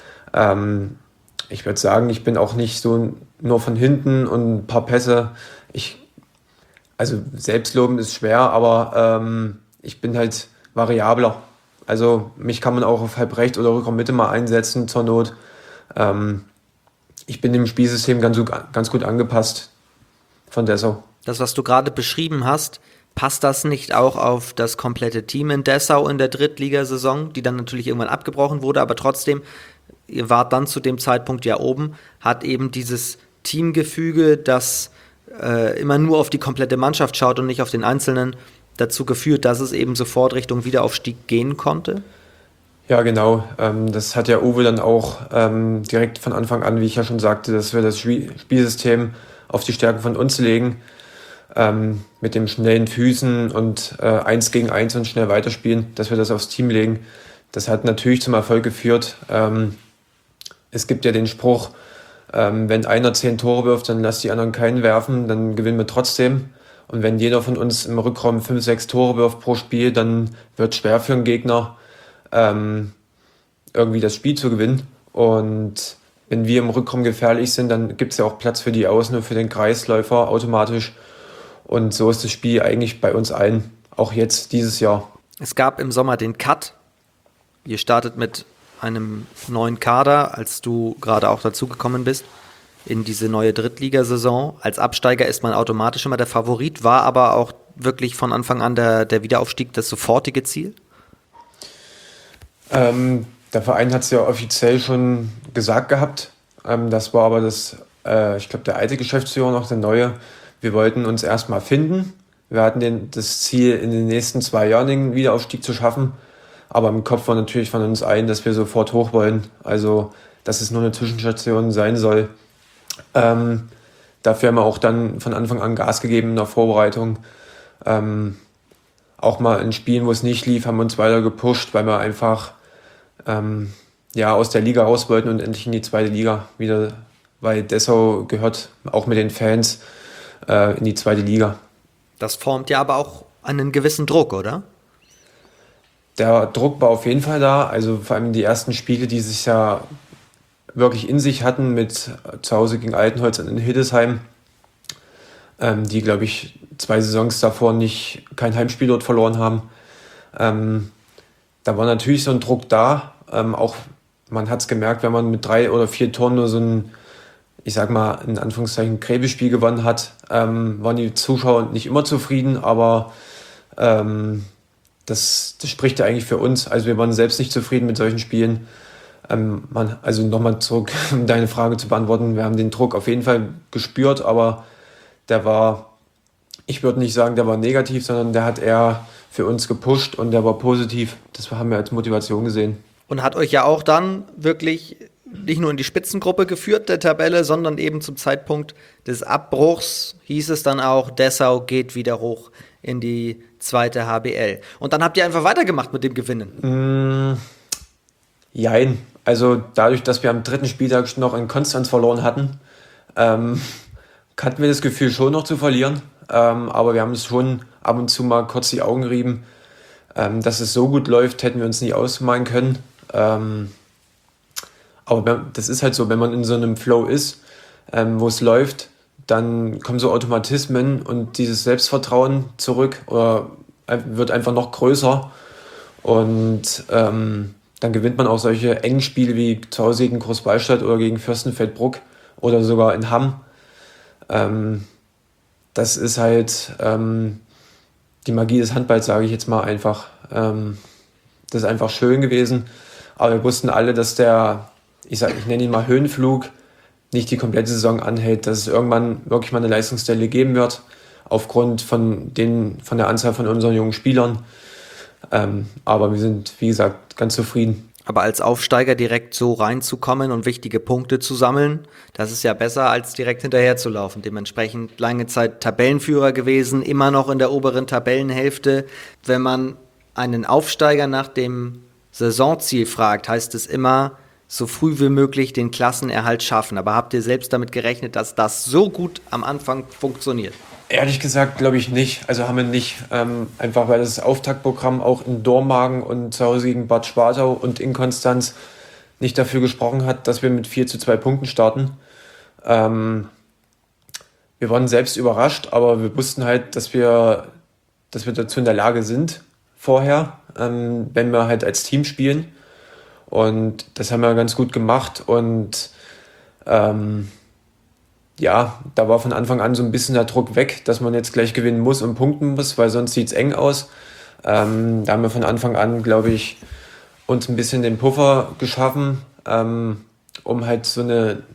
Ähm, ich würde sagen, ich bin auch nicht so nur von hinten und ein paar Pässe. Ich, also selbstloben ist schwer, aber ähm, ich bin halt variabler. Also mich kann man auch auf halb rechts oder Rückraum Mitte mal einsetzen zur Not. Ähm, ich bin dem Spielsystem ganz, ganz gut angepasst von Dessau. Das, was du gerade beschrieben hast, passt das nicht auch auf das komplette Team in Dessau in der Drittligasaison, die dann natürlich irgendwann abgebrochen wurde, aber trotzdem, ihr wart dann zu dem Zeitpunkt ja oben, hat eben dieses Teamgefüge, das äh, immer nur auf die komplette Mannschaft schaut und nicht auf den Einzelnen, dazu geführt, dass es eben sofort Richtung Wiederaufstieg gehen konnte? Ja, genau. Ähm, das hat ja Uwe dann auch ähm, direkt von Anfang an, wie ich ja schon sagte, dass wir das Spielsystem auf die Stärken von uns legen, ähm, mit den schnellen Füßen und äh, eins gegen eins und schnell weiterspielen, dass wir das aufs Team legen. Das hat natürlich zum Erfolg geführt. Ähm, es gibt ja den Spruch, ähm, wenn einer zehn Tore wirft, dann lass die anderen keinen werfen, dann gewinnen wir trotzdem. Und wenn jeder von uns im Rückraum fünf, sechs Tore wirft pro Spiel, dann wird es schwer für einen Gegner, ähm, irgendwie das Spiel zu gewinnen. Und wenn wir im Rückraum gefährlich sind, dann gibt es ja auch Platz für die Außen und für den Kreisläufer automatisch. Und so ist das Spiel eigentlich bei uns allen, auch jetzt dieses Jahr. Es gab im Sommer den Cut. Ihr startet mit einem neuen Kader, als du gerade auch dazugekommen bist in diese neue Drittligasaison. Als Absteiger ist man automatisch immer der Favorit, war aber auch wirklich von Anfang an der, der Wiederaufstieg das sofortige Ziel? Ähm, der Verein hat es ja offiziell schon gesagt gehabt. Ähm, das war aber das, äh, ich glaube, der alte Geschäftsführer noch, der neue. Wir wollten uns erstmal finden. Wir hatten den, das Ziel, in den nächsten zwei Jahren den Wiederaufstieg zu schaffen. Aber im Kopf war natürlich von uns allen, dass wir sofort hoch wollen. Also, dass es nur eine Zwischenstation sein soll. Ähm, dafür haben wir auch dann von Anfang an Gas gegeben in der Vorbereitung. Ähm, auch mal in Spielen, wo es nicht lief, haben wir uns weiter gepusht, weil wir einfach ähm, ja, aus der Liga raus wollten und endlich in die zweite Liga wieder, weil Dessau gehört auch mit den Fans äh, in die zweite Liga. Das formt ja aber auch einen gewissen Druck, oder? Der Druck war auf jeden Fall da, also vor allem die ersten Spiele, die sich ja wirklich in sich hatten, mit zu Hause gegen Altenholz und in Hildesheim, ähm, die, glaube ich, zwei Saisons davor nicht kein Heimspiel dort verloren haben. Ähm, da war natürlich so ein Druck da. Ähm, auch man hat es gemerkt, wenn man mit drei oder vier Toren nur so ein, ich sag mal, in Anführungszeichen Gräbespiel gewonnen hat, ähm, waren die Zuschauer nicht immer zufrieden, aber ähm, das, das spricht ja eigentlich für uns. Also wir waren selbst nicht zufrieden mit solchen Spielen. Ähm, man, also nochmal zurück, um deine Frage zu beantworten. Wir haben den Druck auf jeden Fall gespürt, aber der war, ich würde nicht sagen, der war negativ, sondern der hat eher für uns gepusht und der war positiv. Das haben wir als Motivation gesehen. Und hat euch ja auch dann wirklich nicht nur in die Spitzengruppe geführt der Tabelle, sondern eben zum Zeitpunkt des Abbruchs hieß es dann auch, Dessau geht wieder hoch in die zweite H B L. Und dann habt ihr einfach weitergemacht mit dem Gewinnen. Mm, jein. Also dadurch, dass wir am dritten Spieltag noch in Konstanz verloren hatten, ähm, hatten wir das Gefühl schon noch zu verlieren. Ähm, aber wir haben es schon ab und zu mal kurz die Augen gerieben. Ähm, dass es so gut läuft, hätten wir uns nie ausmalen können. Ähm, aber das ist halt so, wenn man in so einem Flow ist, ähm, wo es läuft, dann kommen so Automatismen und dieses Selbstvertrauen zurück oder wird einfach noch größer. Und ähm, dann gewinnt man auch solche engen Spiele wie zu Hause gegen Großwallstadt oder gegen Fürstenfeldbruck oder sogar in Hamm. Ähm, das ist halt ähm, die Magie des Handballs, sage ich jetzt mal einfach. Ähm, das ist einfach schön gewesen. Aber wir wussten alle, dass der, ich sag, ich nenne ihn mal Höhenflug, nicht die komplette Saison anhält, dass es irgendwann wirklich mal eine Leistungsstelle geben wird, aufgrund von, den, von der Anzahl von unseren jungen Spielern. Ähm, aber wir sind, wie gesagt, ganz zufrieden. Aber als Aufsteiger direkt so reinzukommen und wichtige Punkte zu sammeln, das ist ja besser, als direkt hinterher zu laufen. Dementsprechend lange Zeit Tabellenführer gewesen, immer noch in der oberen Tabellenhälfte. Wenn man einen Aufsteiger nach dem Saisonziel fragt, heißt es immer, so früh wie möglich den Klassenerhalt schaffen. Aber habt ihr selbst damit gerechnet, dass das so gut am Anfang funktioniert? Ehrlich gesagt glaube ich nicht. Also haben wir nicht. Ähm, einfach weil das Auftaktprogramm auch in Dormagen und zu Hause gegen Bad Schwartau und in Konstanz nicht dafür gesprochen hat, dass wir mit vier zu zwei Punkten starten. Ähm, wir waren selbst überrascht, aber wir wussten halt, dass wir, dass wir dazu in der Lage sind vorher, ähm, wenn wir halt als Team spielen. Und das haben wir ganz gut gemacht und ähm, ja, da war von Anfang an so ein bisschen der Druck weg, dass man jetzt gleich gewinnen muss und punkten muss, weil sonst sieht es eng aus. Ähm, da haben wir von Anfang an, glaube ich, uns ein bisschen den Puffer geschaffen, ähm, um halt so eine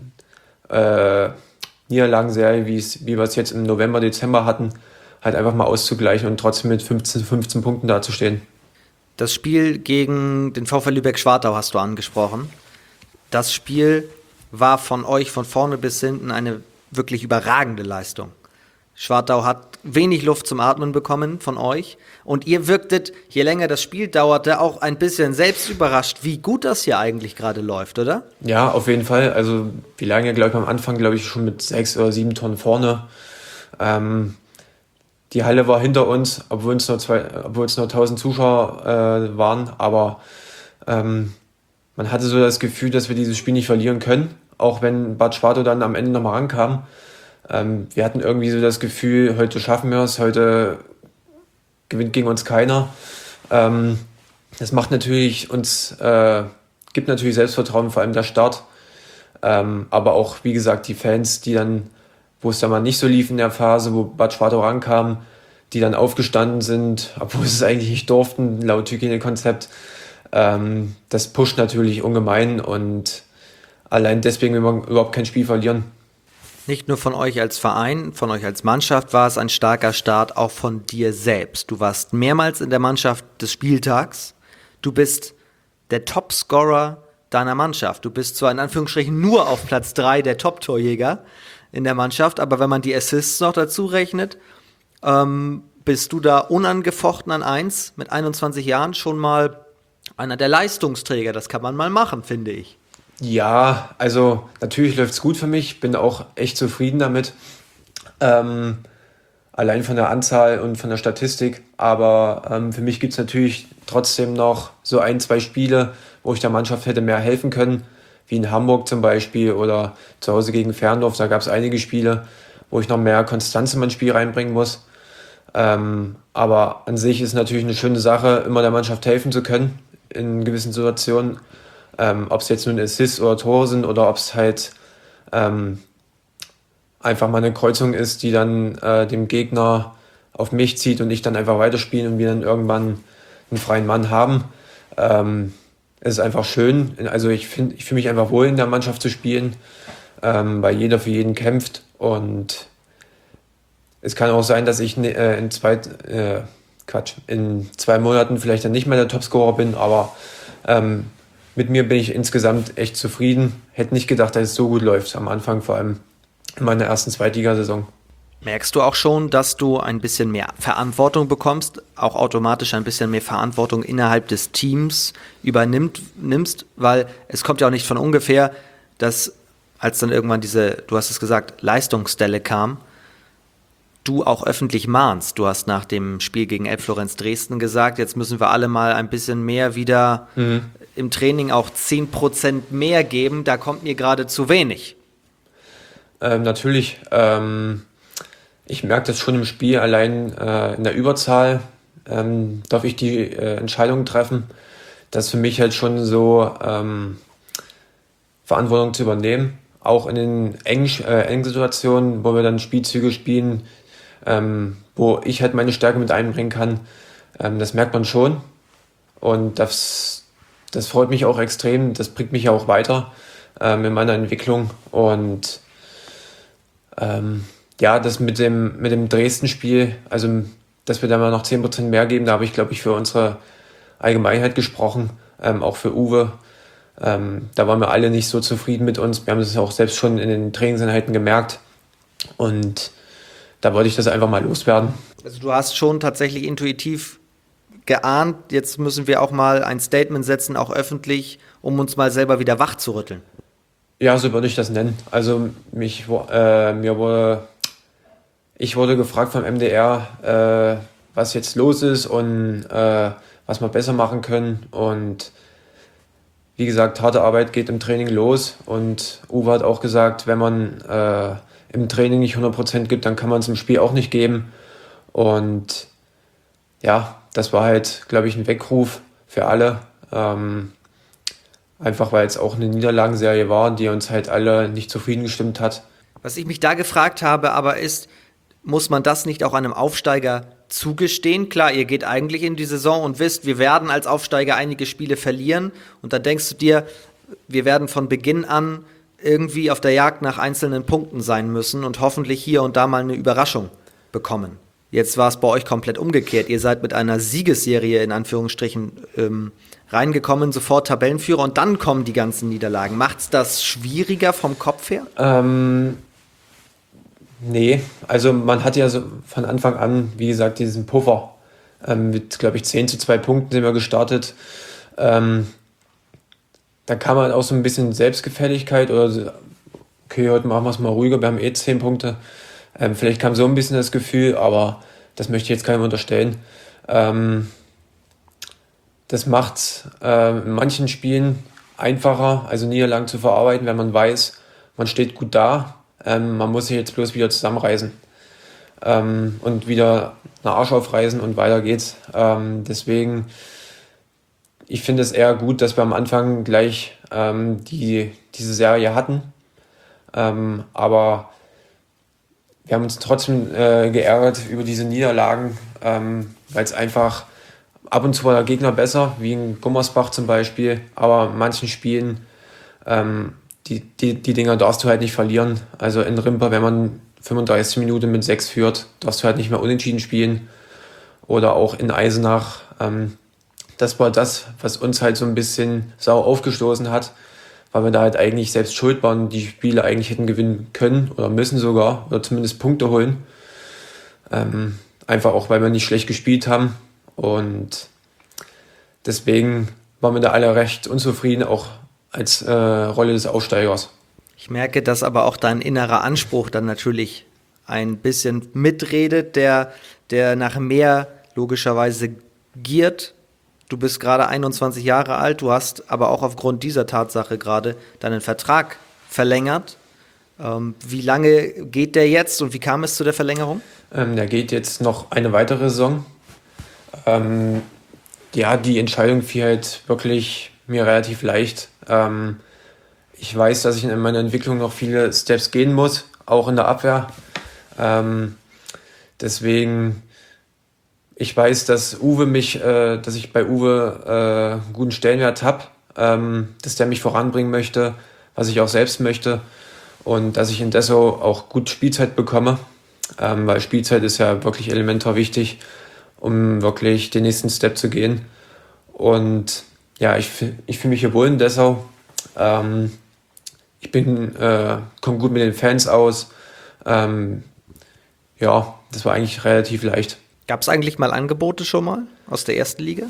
äh, Niederlagenserie, wie es, wie wir es jetzt im November, Dezember hatten, halt einfach mal auszugleichen und trotzdem mit fünfzehn, fünfzehn Punkten dazustehen. Das Spiel gegen den VfL Lübeck-Schwartau hast du angesprochen. Das Spiel war von euch von vorne bis hinten eine wirklich überragende Leistung. Schwartau hat wenig Luft zum Atmen bekommen von euch und ihr wirktet, je länger das Spiel dauerte, auch ein bisschen selbst überrascht, wie gut das hier eigentlich gerade läuft, oder? Ja, auf jeden Fall. Also wie lange, glaube ich, am Anfang, glaube ich, schon mit sechs oder sieben Tonnen vorne. Ähm, die Halle war hinter uns, obwohl es nur, zwei, obwohl es nur tausend Zuschauer äh, waren, aber ähm, man hatte so das Gefühl, dass wir dieses Spiel nicht verlieren können, auch wenn Bad Schwartau dann am Ende nochmal rankam. Ähm, wir hatten irgendwie so das Gefühl, heute schaffen wir es, heute gewinnt gegen uns keiner. Ähm, das macht natürlich uns, äh, gibt natürlich Selbstvertrauen, vor allem der Start. Ähm, aber auch, wie gesagt, die Fans, die dann, wo es dann mal nicht so lief in der Phase, wo Bad Schwartau rankam, die dann aufgestanden sind, obwohl sie es eigentlich nicht durften, laut Hygienekonzept. Ähm, das pusht natürlich ungemein und allein deswegen will man überhaupt kein Spiel verlieren. Nicht nur von euch als Verein, von euch als Mannschaft war es ein starker Start, auch von dir selbst. Du warst mehrmals in der Mannschaft des Spieltags. Du bist der Topscorer deiner Mannschaft. Du bist zwar in Anführungsstrichen nur auf Platz drei der Top-Torjäger in der Mannschaft, aber wenn man die Assists noch dazu rechnet, ähm, bist du da unangefochten an eins mit einundzwanzig Jahren schon mal einer der Leistungsträger. Das kann man mal machen, finde ich. Ja, also natürlich läuft es gut für mich, bin auch echt zufrieden damit. Ähm, allein von der Anzahl und von der Statistik. Aber ähm, für mich gibt es natürlich trotzdem noch so ein, zwei Spiele, wo ich der Mannschaft hätte mehr helfen können, wie in Hamburg zum Beispiel oder zu Hause gegen Ferndorf. Da gab es einige Spiele, wo ich noch mehr Konstanz in mein Spiel reinbringen muss. Ähm, aber an sich ist natürlich eine schöne Sache, immer der Mannschaft helfen zu können in gewissen Situationen. Ähm, ob es jetzt nun Assists oder Tore sind oder ob es halt ähm, einfach mal eine Kreuzung ist, die dann äh, dem Gegner auf mich zieht und ich dann einfach weiterspiele und wir dann irgendwann einen freien Mann haben. Ähm, es ist einfach schön. Also ich finde, ich fühle mich einfach wohl in der Mannschaft zu spielen, ähm, weil jeder für jeden kämpft und es kann auch sein, dass ich äh, in zwei äh, Quatsch, in zwei Monaten vielleicht dann nicht mehr der Topscorer bin, aber ähm, mit mir bin ich insgesamt echt zufrieden. Hätte nicht gedacht, dass es so gut läuft, am Anfang vor allem in meiner ersten Zweitligasaison. Merkst du auch schon, dass du ein bisschen mehr Verantwortung bekommst, auch automatisch ein bisschen mehr Verantwortung innerhalb des Teams übernimmst, nimmst, weil es kommt ja auch nicht von ungefähr, dass als dann irgendwann diese, du hast es gesagt, Leistungsstelle kam, du auch öffentlich mahnst. Du hast nach dem Spiel gegen Elbflorenz Dresden gesagt, jetzt müssen wir alle mal ein bisschen mehr wieder mhm. im Training auch zehn Prozent mehr geben, da kommt mir gerade zu wenig. Ähm, natürlich, ähm, ich merke das schon im Spiel, allein äh, in der Überzahl ähm, darf ich die äh, Entscheidungen treffen. Das ist für mich halt schon so, ähm, Verantwortung zu übernehmen, auch in den engen, äh, engen Situationen, wo wir dann Spielzüge spielen, ähm, wo ich halt meine Stärke mit einbringen kann. Ähm, das merkt man schon und das, das freut mich auch extrem, das bringt mich ja auch weiter ähm, in meiner Entwicklung und ähm, ja, das mit dem, mit dem Dresden-Spiel, also dass wir da mal noch zehn Prozent mehr geben, da habe ich, glaube ich, für unsere Allgemeinheit gesprochen. ähm, auch für Uwe. Ähm, da waren wir alle nicht so zufrieden mit uns. Wir haben es auch selbst schon in den Trainingseinheiten gemerkt. Und da wollte ich das einfach mal loswerden. Also du hast schon tatsächlich intuitiv geahnt, jetzt müssen wir auch mal ein Statement setzen, auch öffentlich, um uns mal selber wieder wach zu rütteln. Ja, so würde ich das nennen. Also mich, äh, mir wurde, ich wurde gefragt vom M D R, äh, was jetzt los ist und äh, was wir besser machen können. Und wie gesagt, harte Arbeit geht im Training los. Und Uwe hat auch gesagt, wenn man äh, im Training nicht hundert Prozent gibt, dann kann man es im Spiel auch nicht geben. Und ja, das war halt, glaube ich, ein Weckruf für alle. Ähm, einfach weil es auch eine Niederlagenserie war, die uns halt alle nicht zufrieden gestimmt hat. Was ich mich da gefragt habe, aber ist, muss man das nicht auch einem Aufsteiger zugestehen? Klar, ihr geht eigentlich in die Saison und wisst, wir werden als Aufsteiger einige Spiele verlieren. Und dann denkst du dir, wir werden von Beginn an irgendwie auf der Jagd nach einzelnen Punkten sein müssen und hoffentlich hier und da mal eine Überraschung bekommen. Jetzt war es bei euch komplett umgekehrt. Ihr seid mit einer Siegesserie in Anführungsstrichen ähm, reingekommen, sofort Tabellenführer und dann kommen die ganzen Niederlagen. Macht's das schwieriger vom Kopf her? Ähm, nee, also man hat ja so von Anfang an, wie gesagt, diesen Puffer. Ähm, mit, glaube ich, zehn zu zwei Punkten sind wir gestartet. Ähm, da kam halt auch so ein bisschen Selbstgefälligkeit oder so, okay, heute machen wir es mal ruhiger, wir haben eh zehn Punkte. Ähm, vielleicht kam so ein bisschen das Gefühl, aber das möchte ich jetzt keinem unterstellen. Ähm, das macht es äh, in manchen Spielen einfacher, also Niederlagen zu verarbeiten, wenn man weiß, man steht gut da. Ähm, man muss sich jetzt bloß wieder zusammenreißen ähm, und wieder einen Arsch aufreißen und weiter geht's. Ähm, deswegen, ich finde es eher gut, dass wir am Anfang gleich ähm, die, diese Serie hatten. Ähm, aber wir haben uns trotzdem äh, geärgert über diese Niederlagen, ähm, weil es einfach ab und zu war der Gegner besser, wie in Gummersbach zum Beispiel, aber in manchen Spielen, ähm, die, die, die Dinger darfst du halt nicht verlieren. Also in Rimper, wenn man fünfunddreißig Minuten mit sechs führt, darfst du halt nicht mehr unentschieden spielen. Oder auch in Eisenach. Ähm, das war das, was uns halt so ein bisschen sauer aufgestoßen hat, weil wir da halt eigentlich selbst schuld waren, die Spiele eigentlich hätten gewinnen können oder müssen sogar, oder zumindest Punkte holen. Ähm, einfach auch, weil wir nicht schlecht gespielt haben. Und deswegen waren wir da alle recht unzufrieden, auch als äh, Rolle des Aufsteigers. Ich merke, dass aber auch dein innerer Anspruch dann natürlich ein bisschen mitredet, der, der nach mehr logischerweise giert. Du bist gerade einundzwanzig Jahre alt, du hast aber auch aufgrund dieser Tatsache gerade deinen Vertrag verlängert. Ähm, wie lange geht der jetzt und wie kam es zu der Verlängerung? Ähm, der geht jetzt noch eine weitere Saison. Ähm, ja, die Entscheidung fiel halt wirklich mir relativ leicht. Ähm, ich weiß, dass ich in meiner Entwicklung noch viele Steps gehen muss, auch in der Abwehr. Ähm, deswegen, ich weiß, dass Uwe mich, äh, dass ich bei Uwe äh, einen guten Stellenwert habe, ähm, dass der mich voranbringen möchte, was ich auch selbst möchte und dass ich in Dessau auch gut Spielzeit bekomme, ähm, weil Spielzeit ist ja wirklich elementar wichtig, um wirklich den nächsten Step zu gehen. Und ja, ich, ich fühle mich hier wohl in Dessau. Ähm, ich bin, äh, komme gut mit den Fans aus. Ähm, ja, das war eigentlich relativ leicht. Gab es eigentlich mal Angebote schon mal aus der ersten Liga?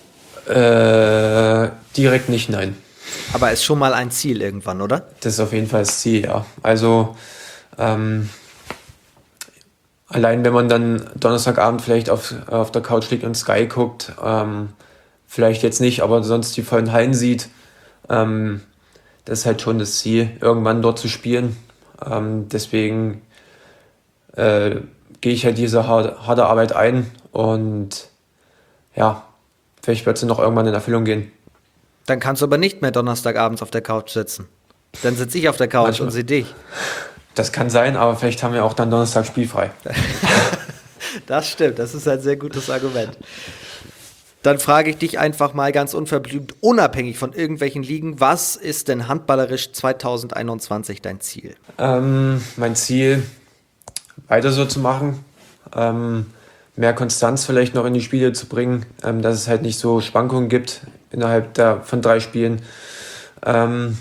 Äh, direkt nicht, nein. Aber ist schon mal ein Ziel irgendwann, oder? Das ist auf jeden Fall das Ziel, ja. Also ähm, allein wenn man dann Donnerstagabend vielleicht auf, auf der Couch liegt und Sky guckt, ähm, vielleicht jetzt nicht, aber sonst die vollen Hallen sieht, ähm, das ist halt schon das Ziel, irgendwann dort zu spielen. Ähm, deswegen äh, gehe ich halt diese harte, harte Arbeit ein und ja, vielleicht wird sie noch irgendwann in Erfüllung gehen. Dann kannst du aber nicht mehr donnerstagabends auf der Couch sitzen. Dann sitze ich auf der Couch Manchmal. Und sehe dich. Das kann sein, aber vielleicht haben wir auch dann Donnerstag spielfrei. Das stimmt, das ist ein sehr gutes Argument. Dann frage ich dich einfach mal ganz unverblümt, unabhängig von irgendwelchen Ligen, was ist denn handballerisch zwanzig einundzwanzig dein Ziel? Ähm, mein Ziel, weiter so zu machen, ähm, mehr Konstanz vielleicht noch in die Spiele zu bringen, ähm, dass es halt nicht so Schwankungen gibt innerhalb der, von drei Spielen. Ähm,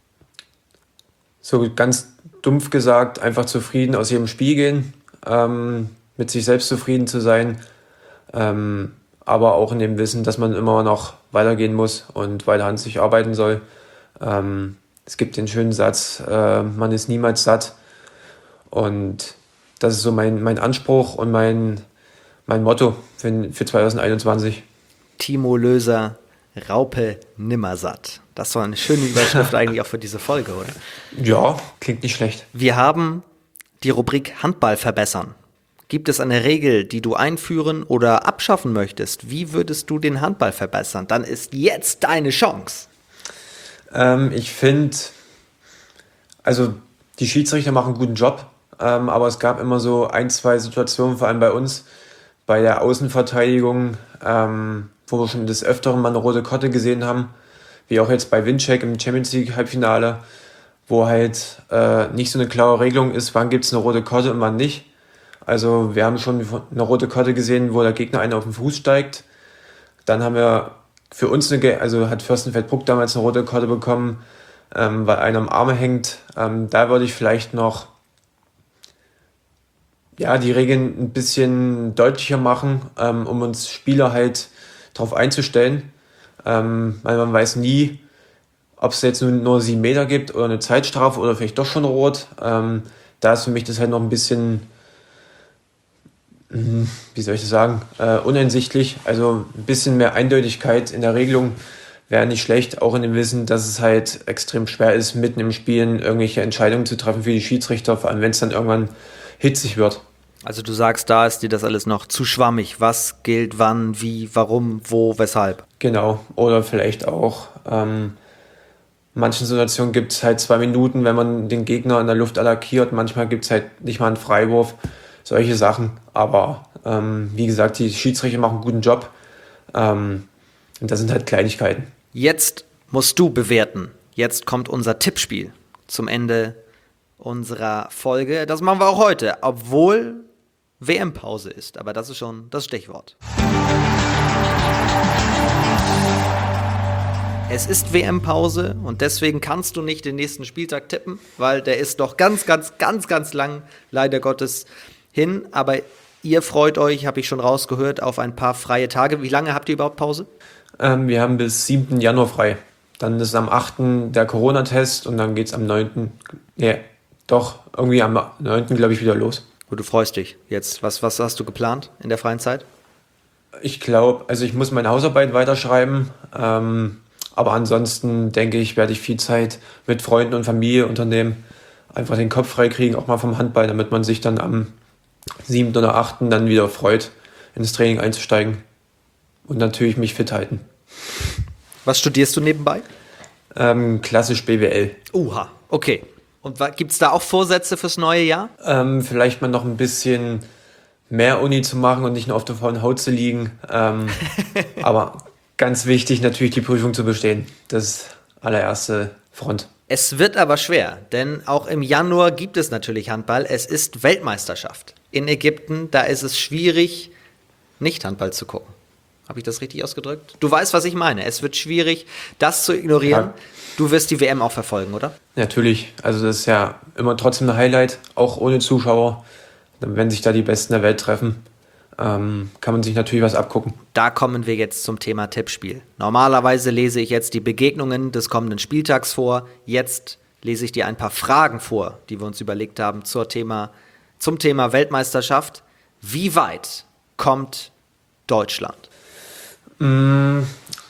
so ganz dumpf gesagt, einfach zufrieden aus jedem Spiel gehen, ähm, mit sich selbst zufrieden zu sein, ähm, aber auch in dem Wissen, dass man immer noch weitergehen muss und weiter an sich arbeiten soll. Ähm, es gibt den schönen Satz, äh, man ist niemals satt, und das ist so mein, mein Anspruch und mein, mein Motto für, für zwanzig einundzwanzig. Timo Löser, Raupe nimmersatt. Das war eine schöne Überschrift eigentlich auch für diese Folge, oder? Ja, klingt nicht schlecht. Wir haben die Rubrik Handball verbessern. Gibt es eine Regel, die du einführen oder abschaffen möchtest? Wie würdest du den Handball verbessern? Dann ist jetzt deine Chance. Ähm, ich finde, also die Schiedsrichter machen einen guten Job, ähm, aber es gab immer so ein, zwei Situationen, vor allem bei uns, bei der Außenverteidigung, ähm, wo wir schon des Öfteren mal eine rote Karte gesehen haben, wie auch jetzt bei Winczek im Champions League Halbfinale, wo halt äh, nicht so eine klare Regelung ist, wann gibt es eine rote Karte und wann nicht. Also wir haben schon eine rote Karte gesehen, wo der Gegner einen auf den Fuß steigt. Dann haben wir für uns, eine, also hat Fürstenfeldbruck damals eine rote Karte bekommen, ähm, weil einer am Arme hängt. Ähm, da würde ich vielleicht noch ja, die Regeln ein bisschen deutlicher machen, ähm, um uns Spieler halt darauf einzustellen. Ähm, weil man weiß nie, ob es jetzt nur, nur sieben Meter gibt oder eine Zeitstrafe oder vielleicht doch schon rot. Ähm, da ist für mich das halt noch ein bisschen, wie soll ich das sagen, äh, uneinsichtlich. Also ein bisschen mehr Eindeutigkeit in der Regelung wäre nicht schlecht, auch in dem Wissen, dass es halt extrem schwer ist, mitten im Spielen irgendwelche Entscheidungen zu treffen für die Schiedsrichter, vor allem wenn es dann irgendwann hitzig wird. Also du sagst, da ist dir das alles noch zu schwammig. Was gilt wann, wie, warum, wo, weshalb? Genau, oder vielleicht auch, ähm, in manchen Situationen gibt es halt zwei Minuten, wenn man den Gegner in der Luft attackiert. Manchmal gibt es halt nicht mal einen Freiwurf, solche Sachen. Aber ähm, wie gesagt, die Schiedsrichter machen einen guten Job. Ähm, und das sind halt Kleinigkeiten. Jetzt musst du bewerten. Jetzt kommt unser Tippspiel zum Ende unserer Folge. Das machen wir auch heute, obwohl W M-Pause ist. Aber das ist schon das Stichwort. Es ist W M-Pause und deswegen kannst du nicht den nächsten Spieltag tippen, weil der ist doch ganz, ganz, ganz, ganz lang, leider Gottes, hin. Aber ihr freut euch, habe ich schon rausgehört, auf ein paar freie Tage. Wie lange habt ihr überhaupt Pause? Ähm, wir haben bis siebten Januar frei. Dann ist am achten der Corona-Test und dann geht es am neunten Nee, doch, irgendwie am neunten glaube ich, wieder los. Und du freust dich jetzt. Was, was hast du geplant in der freien Zeit? Ich glaube, also ich muss meine Hausarbeit weiterschreiben. Ähm, aber ansonsten denke ich, werde ich viel Zeit mit Freunden und Familie unternehmen. Einfach den Kopf frei kriegen, auch mal vom Handball, damit man sich dann am siebten oder achten dann wieder freut, ins Training einzusteigen. Und natürlich mich fit halten. Was studierst du nebenbei? Ähm, klassisch B W L. Uha, okay. Und gibt es da auch Vorsätze fürs neue Jahr? Ähm, vielleicht mal noch ein bisschen mehr Uni zu machen und nicht nur auf der faulen Haut zu liegen. Ähm, aber ganz wichtig natürlich die Prüfung zu bestehen. Das ist allererste Front. Es wird aber schwer, denn auch im Januar gibt es natürlich Handball. Es ist Weltmeisterschaft in Ägypten. Da ist es schwierig, nicht Handball zu gucken. Habe ich das richtig ausgedrückt? Du weißt, was ich meine. Es wird schwierig, das zu ignorieren. Ja. Du wirst die W M auch verfolgen, oder? Natürlich. Also das ist ja immer trotzdem ein Highlight, auch ohne Zuschauer. Wenn sich da die Besten der Welt treffen, ähm, kann man sich natürlich was abgucken. Da kommen wir jetzt zum Thema Tippspiel. Normalerweise lese ich jetzt die Begegnungen des kommenden Spieltags vor. Jetzt lese ich dir ein paar Fragen vor, die wir uns überlegt haben zur Thema, zum Thema Weltmeisterschaft. Wie weit kommt Deutschland? Mm,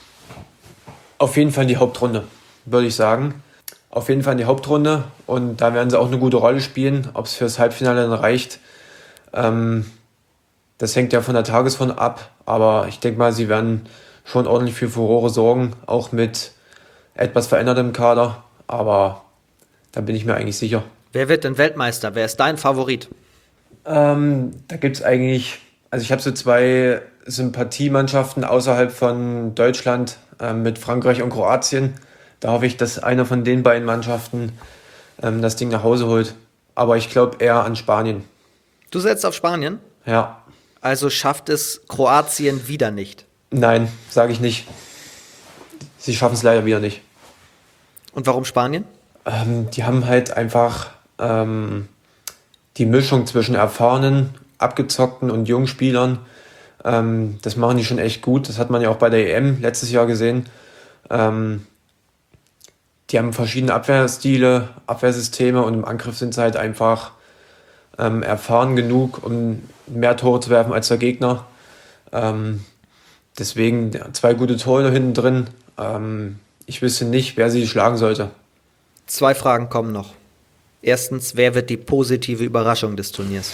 auf jeden Fall in die Hauptrunde, würde ich sagen. Auf jeden Fall in die Hauptrunde und da werden sie auch eine gute Rolle spielen. Ob es fürs Halbfinale dann reicht, ähm, das hängt ja von der Tagesform ab. Aber ich denke mal, sie werden schon ordentlich für Furore sorgen, auch mit etwas verändertem Kader. Aber da bin ich mir eigentlich sicher. Wer wird denn Weltmeister? Wer ist dein Favorit? Ähm, da gibt es eigentlich, also ich habe so zwei Sympathiemannschaften außerhalb von Deutschland äh, mit Frankreich und Kroatien. Da hoffe ich, dass einer von den beiden Mannschaften ähm, das Ding nach Hause holt. Aber ich glaube eher an Spanien. Du setzt auf Spanien? Ja. Also schafft es Kroatien wieder nicht? Nein, sage ich nicht. sie schaffen es leider wieder nicht. Und warum Spanien? Ähm, die haben halt einfach ähm, die Mischung zwischen erfahrenen, abgezockten und jungen Spielern. Ähm, das machen die schon echt gut. Das hat man ja auch bei der E M letztes Jahr gesehen. Ähm, die haben verschiedene Abwehrstile, Abwehrsysteme und im Angriff sind sie halt einfach ähm, erfahren genug, um mehr Tore zu werfen als der Gegner. Ähm, deswegen zwei gute Tore hinten drin. Ähm, ich wüsste nicht, wer sie schlagen sollte. Zwei Fragen kommen noch. Erstens, wer wird die positive Überraschung des Turniers?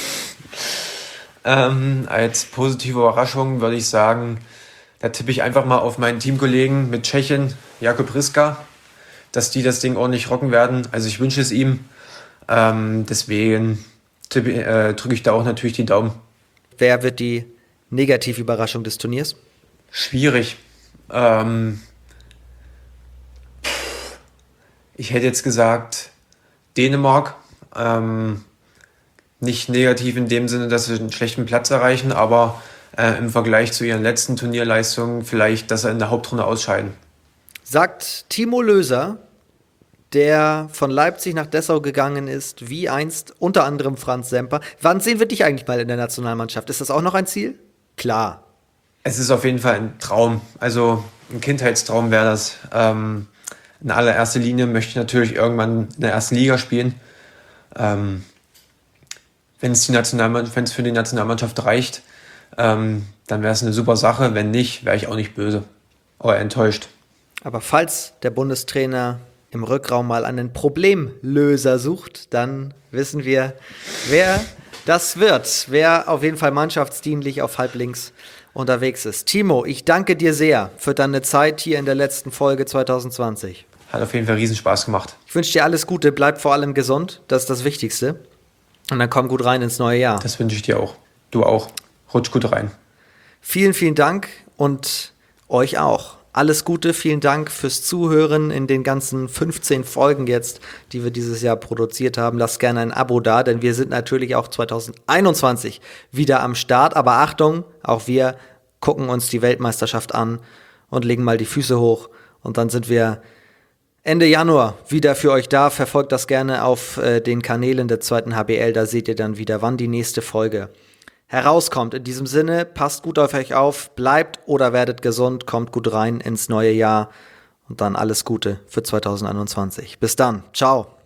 Ähm, als positive Überraschung würde ich sagen, da tippe ich einfach mal auf meinen Teamkollegen mit Tschechien, Jakub Hryska, dass die das Ding ordentlich rocken werden. Also ich wünsche es ihm. Ähm, deswegen tippe, äh, drücke ich da auch natürlich die Daumen. Wer wird die negative Überraschung des Turniers? Schwierig. Ähm, ich hätte jetzt gesagt Dänemark. Ähm, nicht negativ in dem Sinne, dass sie einen schlechten Platz erreichen, aber äh, im Vergleich zu ihren letzten Turnierleistungen vielleicht, dass sie in der Hauptrunde ausscheiden. Sagt Timo Löser, der von Leipzig nach Dessau gegangen ist, wie einst unter anderem Franz Semper. Wann sehen wir dich eigentlich mal in der Nationalmannschaft? Ist das auch noch ein Ziel? Klar. Es ist auf jeden Fall ein Traum, also ein Kindheitstraum wäre das. Ähm, in allererster Linie möchte ich natürlich irgendwann in der ersten Liga spielen. Ähm, wenn es die Nationalmannschaft, wenn es für die Nationalmannschaft reicht, ähm, dann wäre es eine super Sache. Wenn nicht, wäre ich auch nicht böse oder enttäuscht. Aber falls der Bundestrainer im Rückraum mal einen Problemlöser sucht, dann wissen wir, wer das wird. Wer auf jeden Fall mannschaftsdienlich auf halblinks unterwegs ist. Timo, ich danke dir sehr für deine Zeit hier in der letzten Folge zwanzig zwanzig. Hat auf jeden Fall riesen Spaß gemacht. Ich wünsche dir alles Gute, bleib vor allem gesund, das ist das Wichtigste. Und dann komm gut rein ins neue Jahr. Das wünsche ich dir auch. Du auch. Rutsch gut rein. Vielen, vielen Dank und euch auch. Alles Gute, vielen Dank fürs Zuhören in den ganzen fünfzehn Folgen jetzt, die wir dieses Jahr produziert haben. Lasst gerne ein Abo da, denn wir sind natürlich auch zwanzig einundzwanzig wieder am Start. Aber Achtung, auch wir gucken uns die Weltmeisterschaft an und legen mal die Füße hoch. Und dann sind wir Ende Januar wieder für euch da. Verfolgt das gerne auf äh, den Kanälen der zweiten H B L. Da seht ihr dann wieder, wann die nächste Folge herauskommt. In diesem Sinne, passt gut auf euch auf, bleibt oder werdet gesund, kommt gut rein ins neue Jahr und dann alles Gute für zwanzig einundzwanzig. Bis dann, ciao.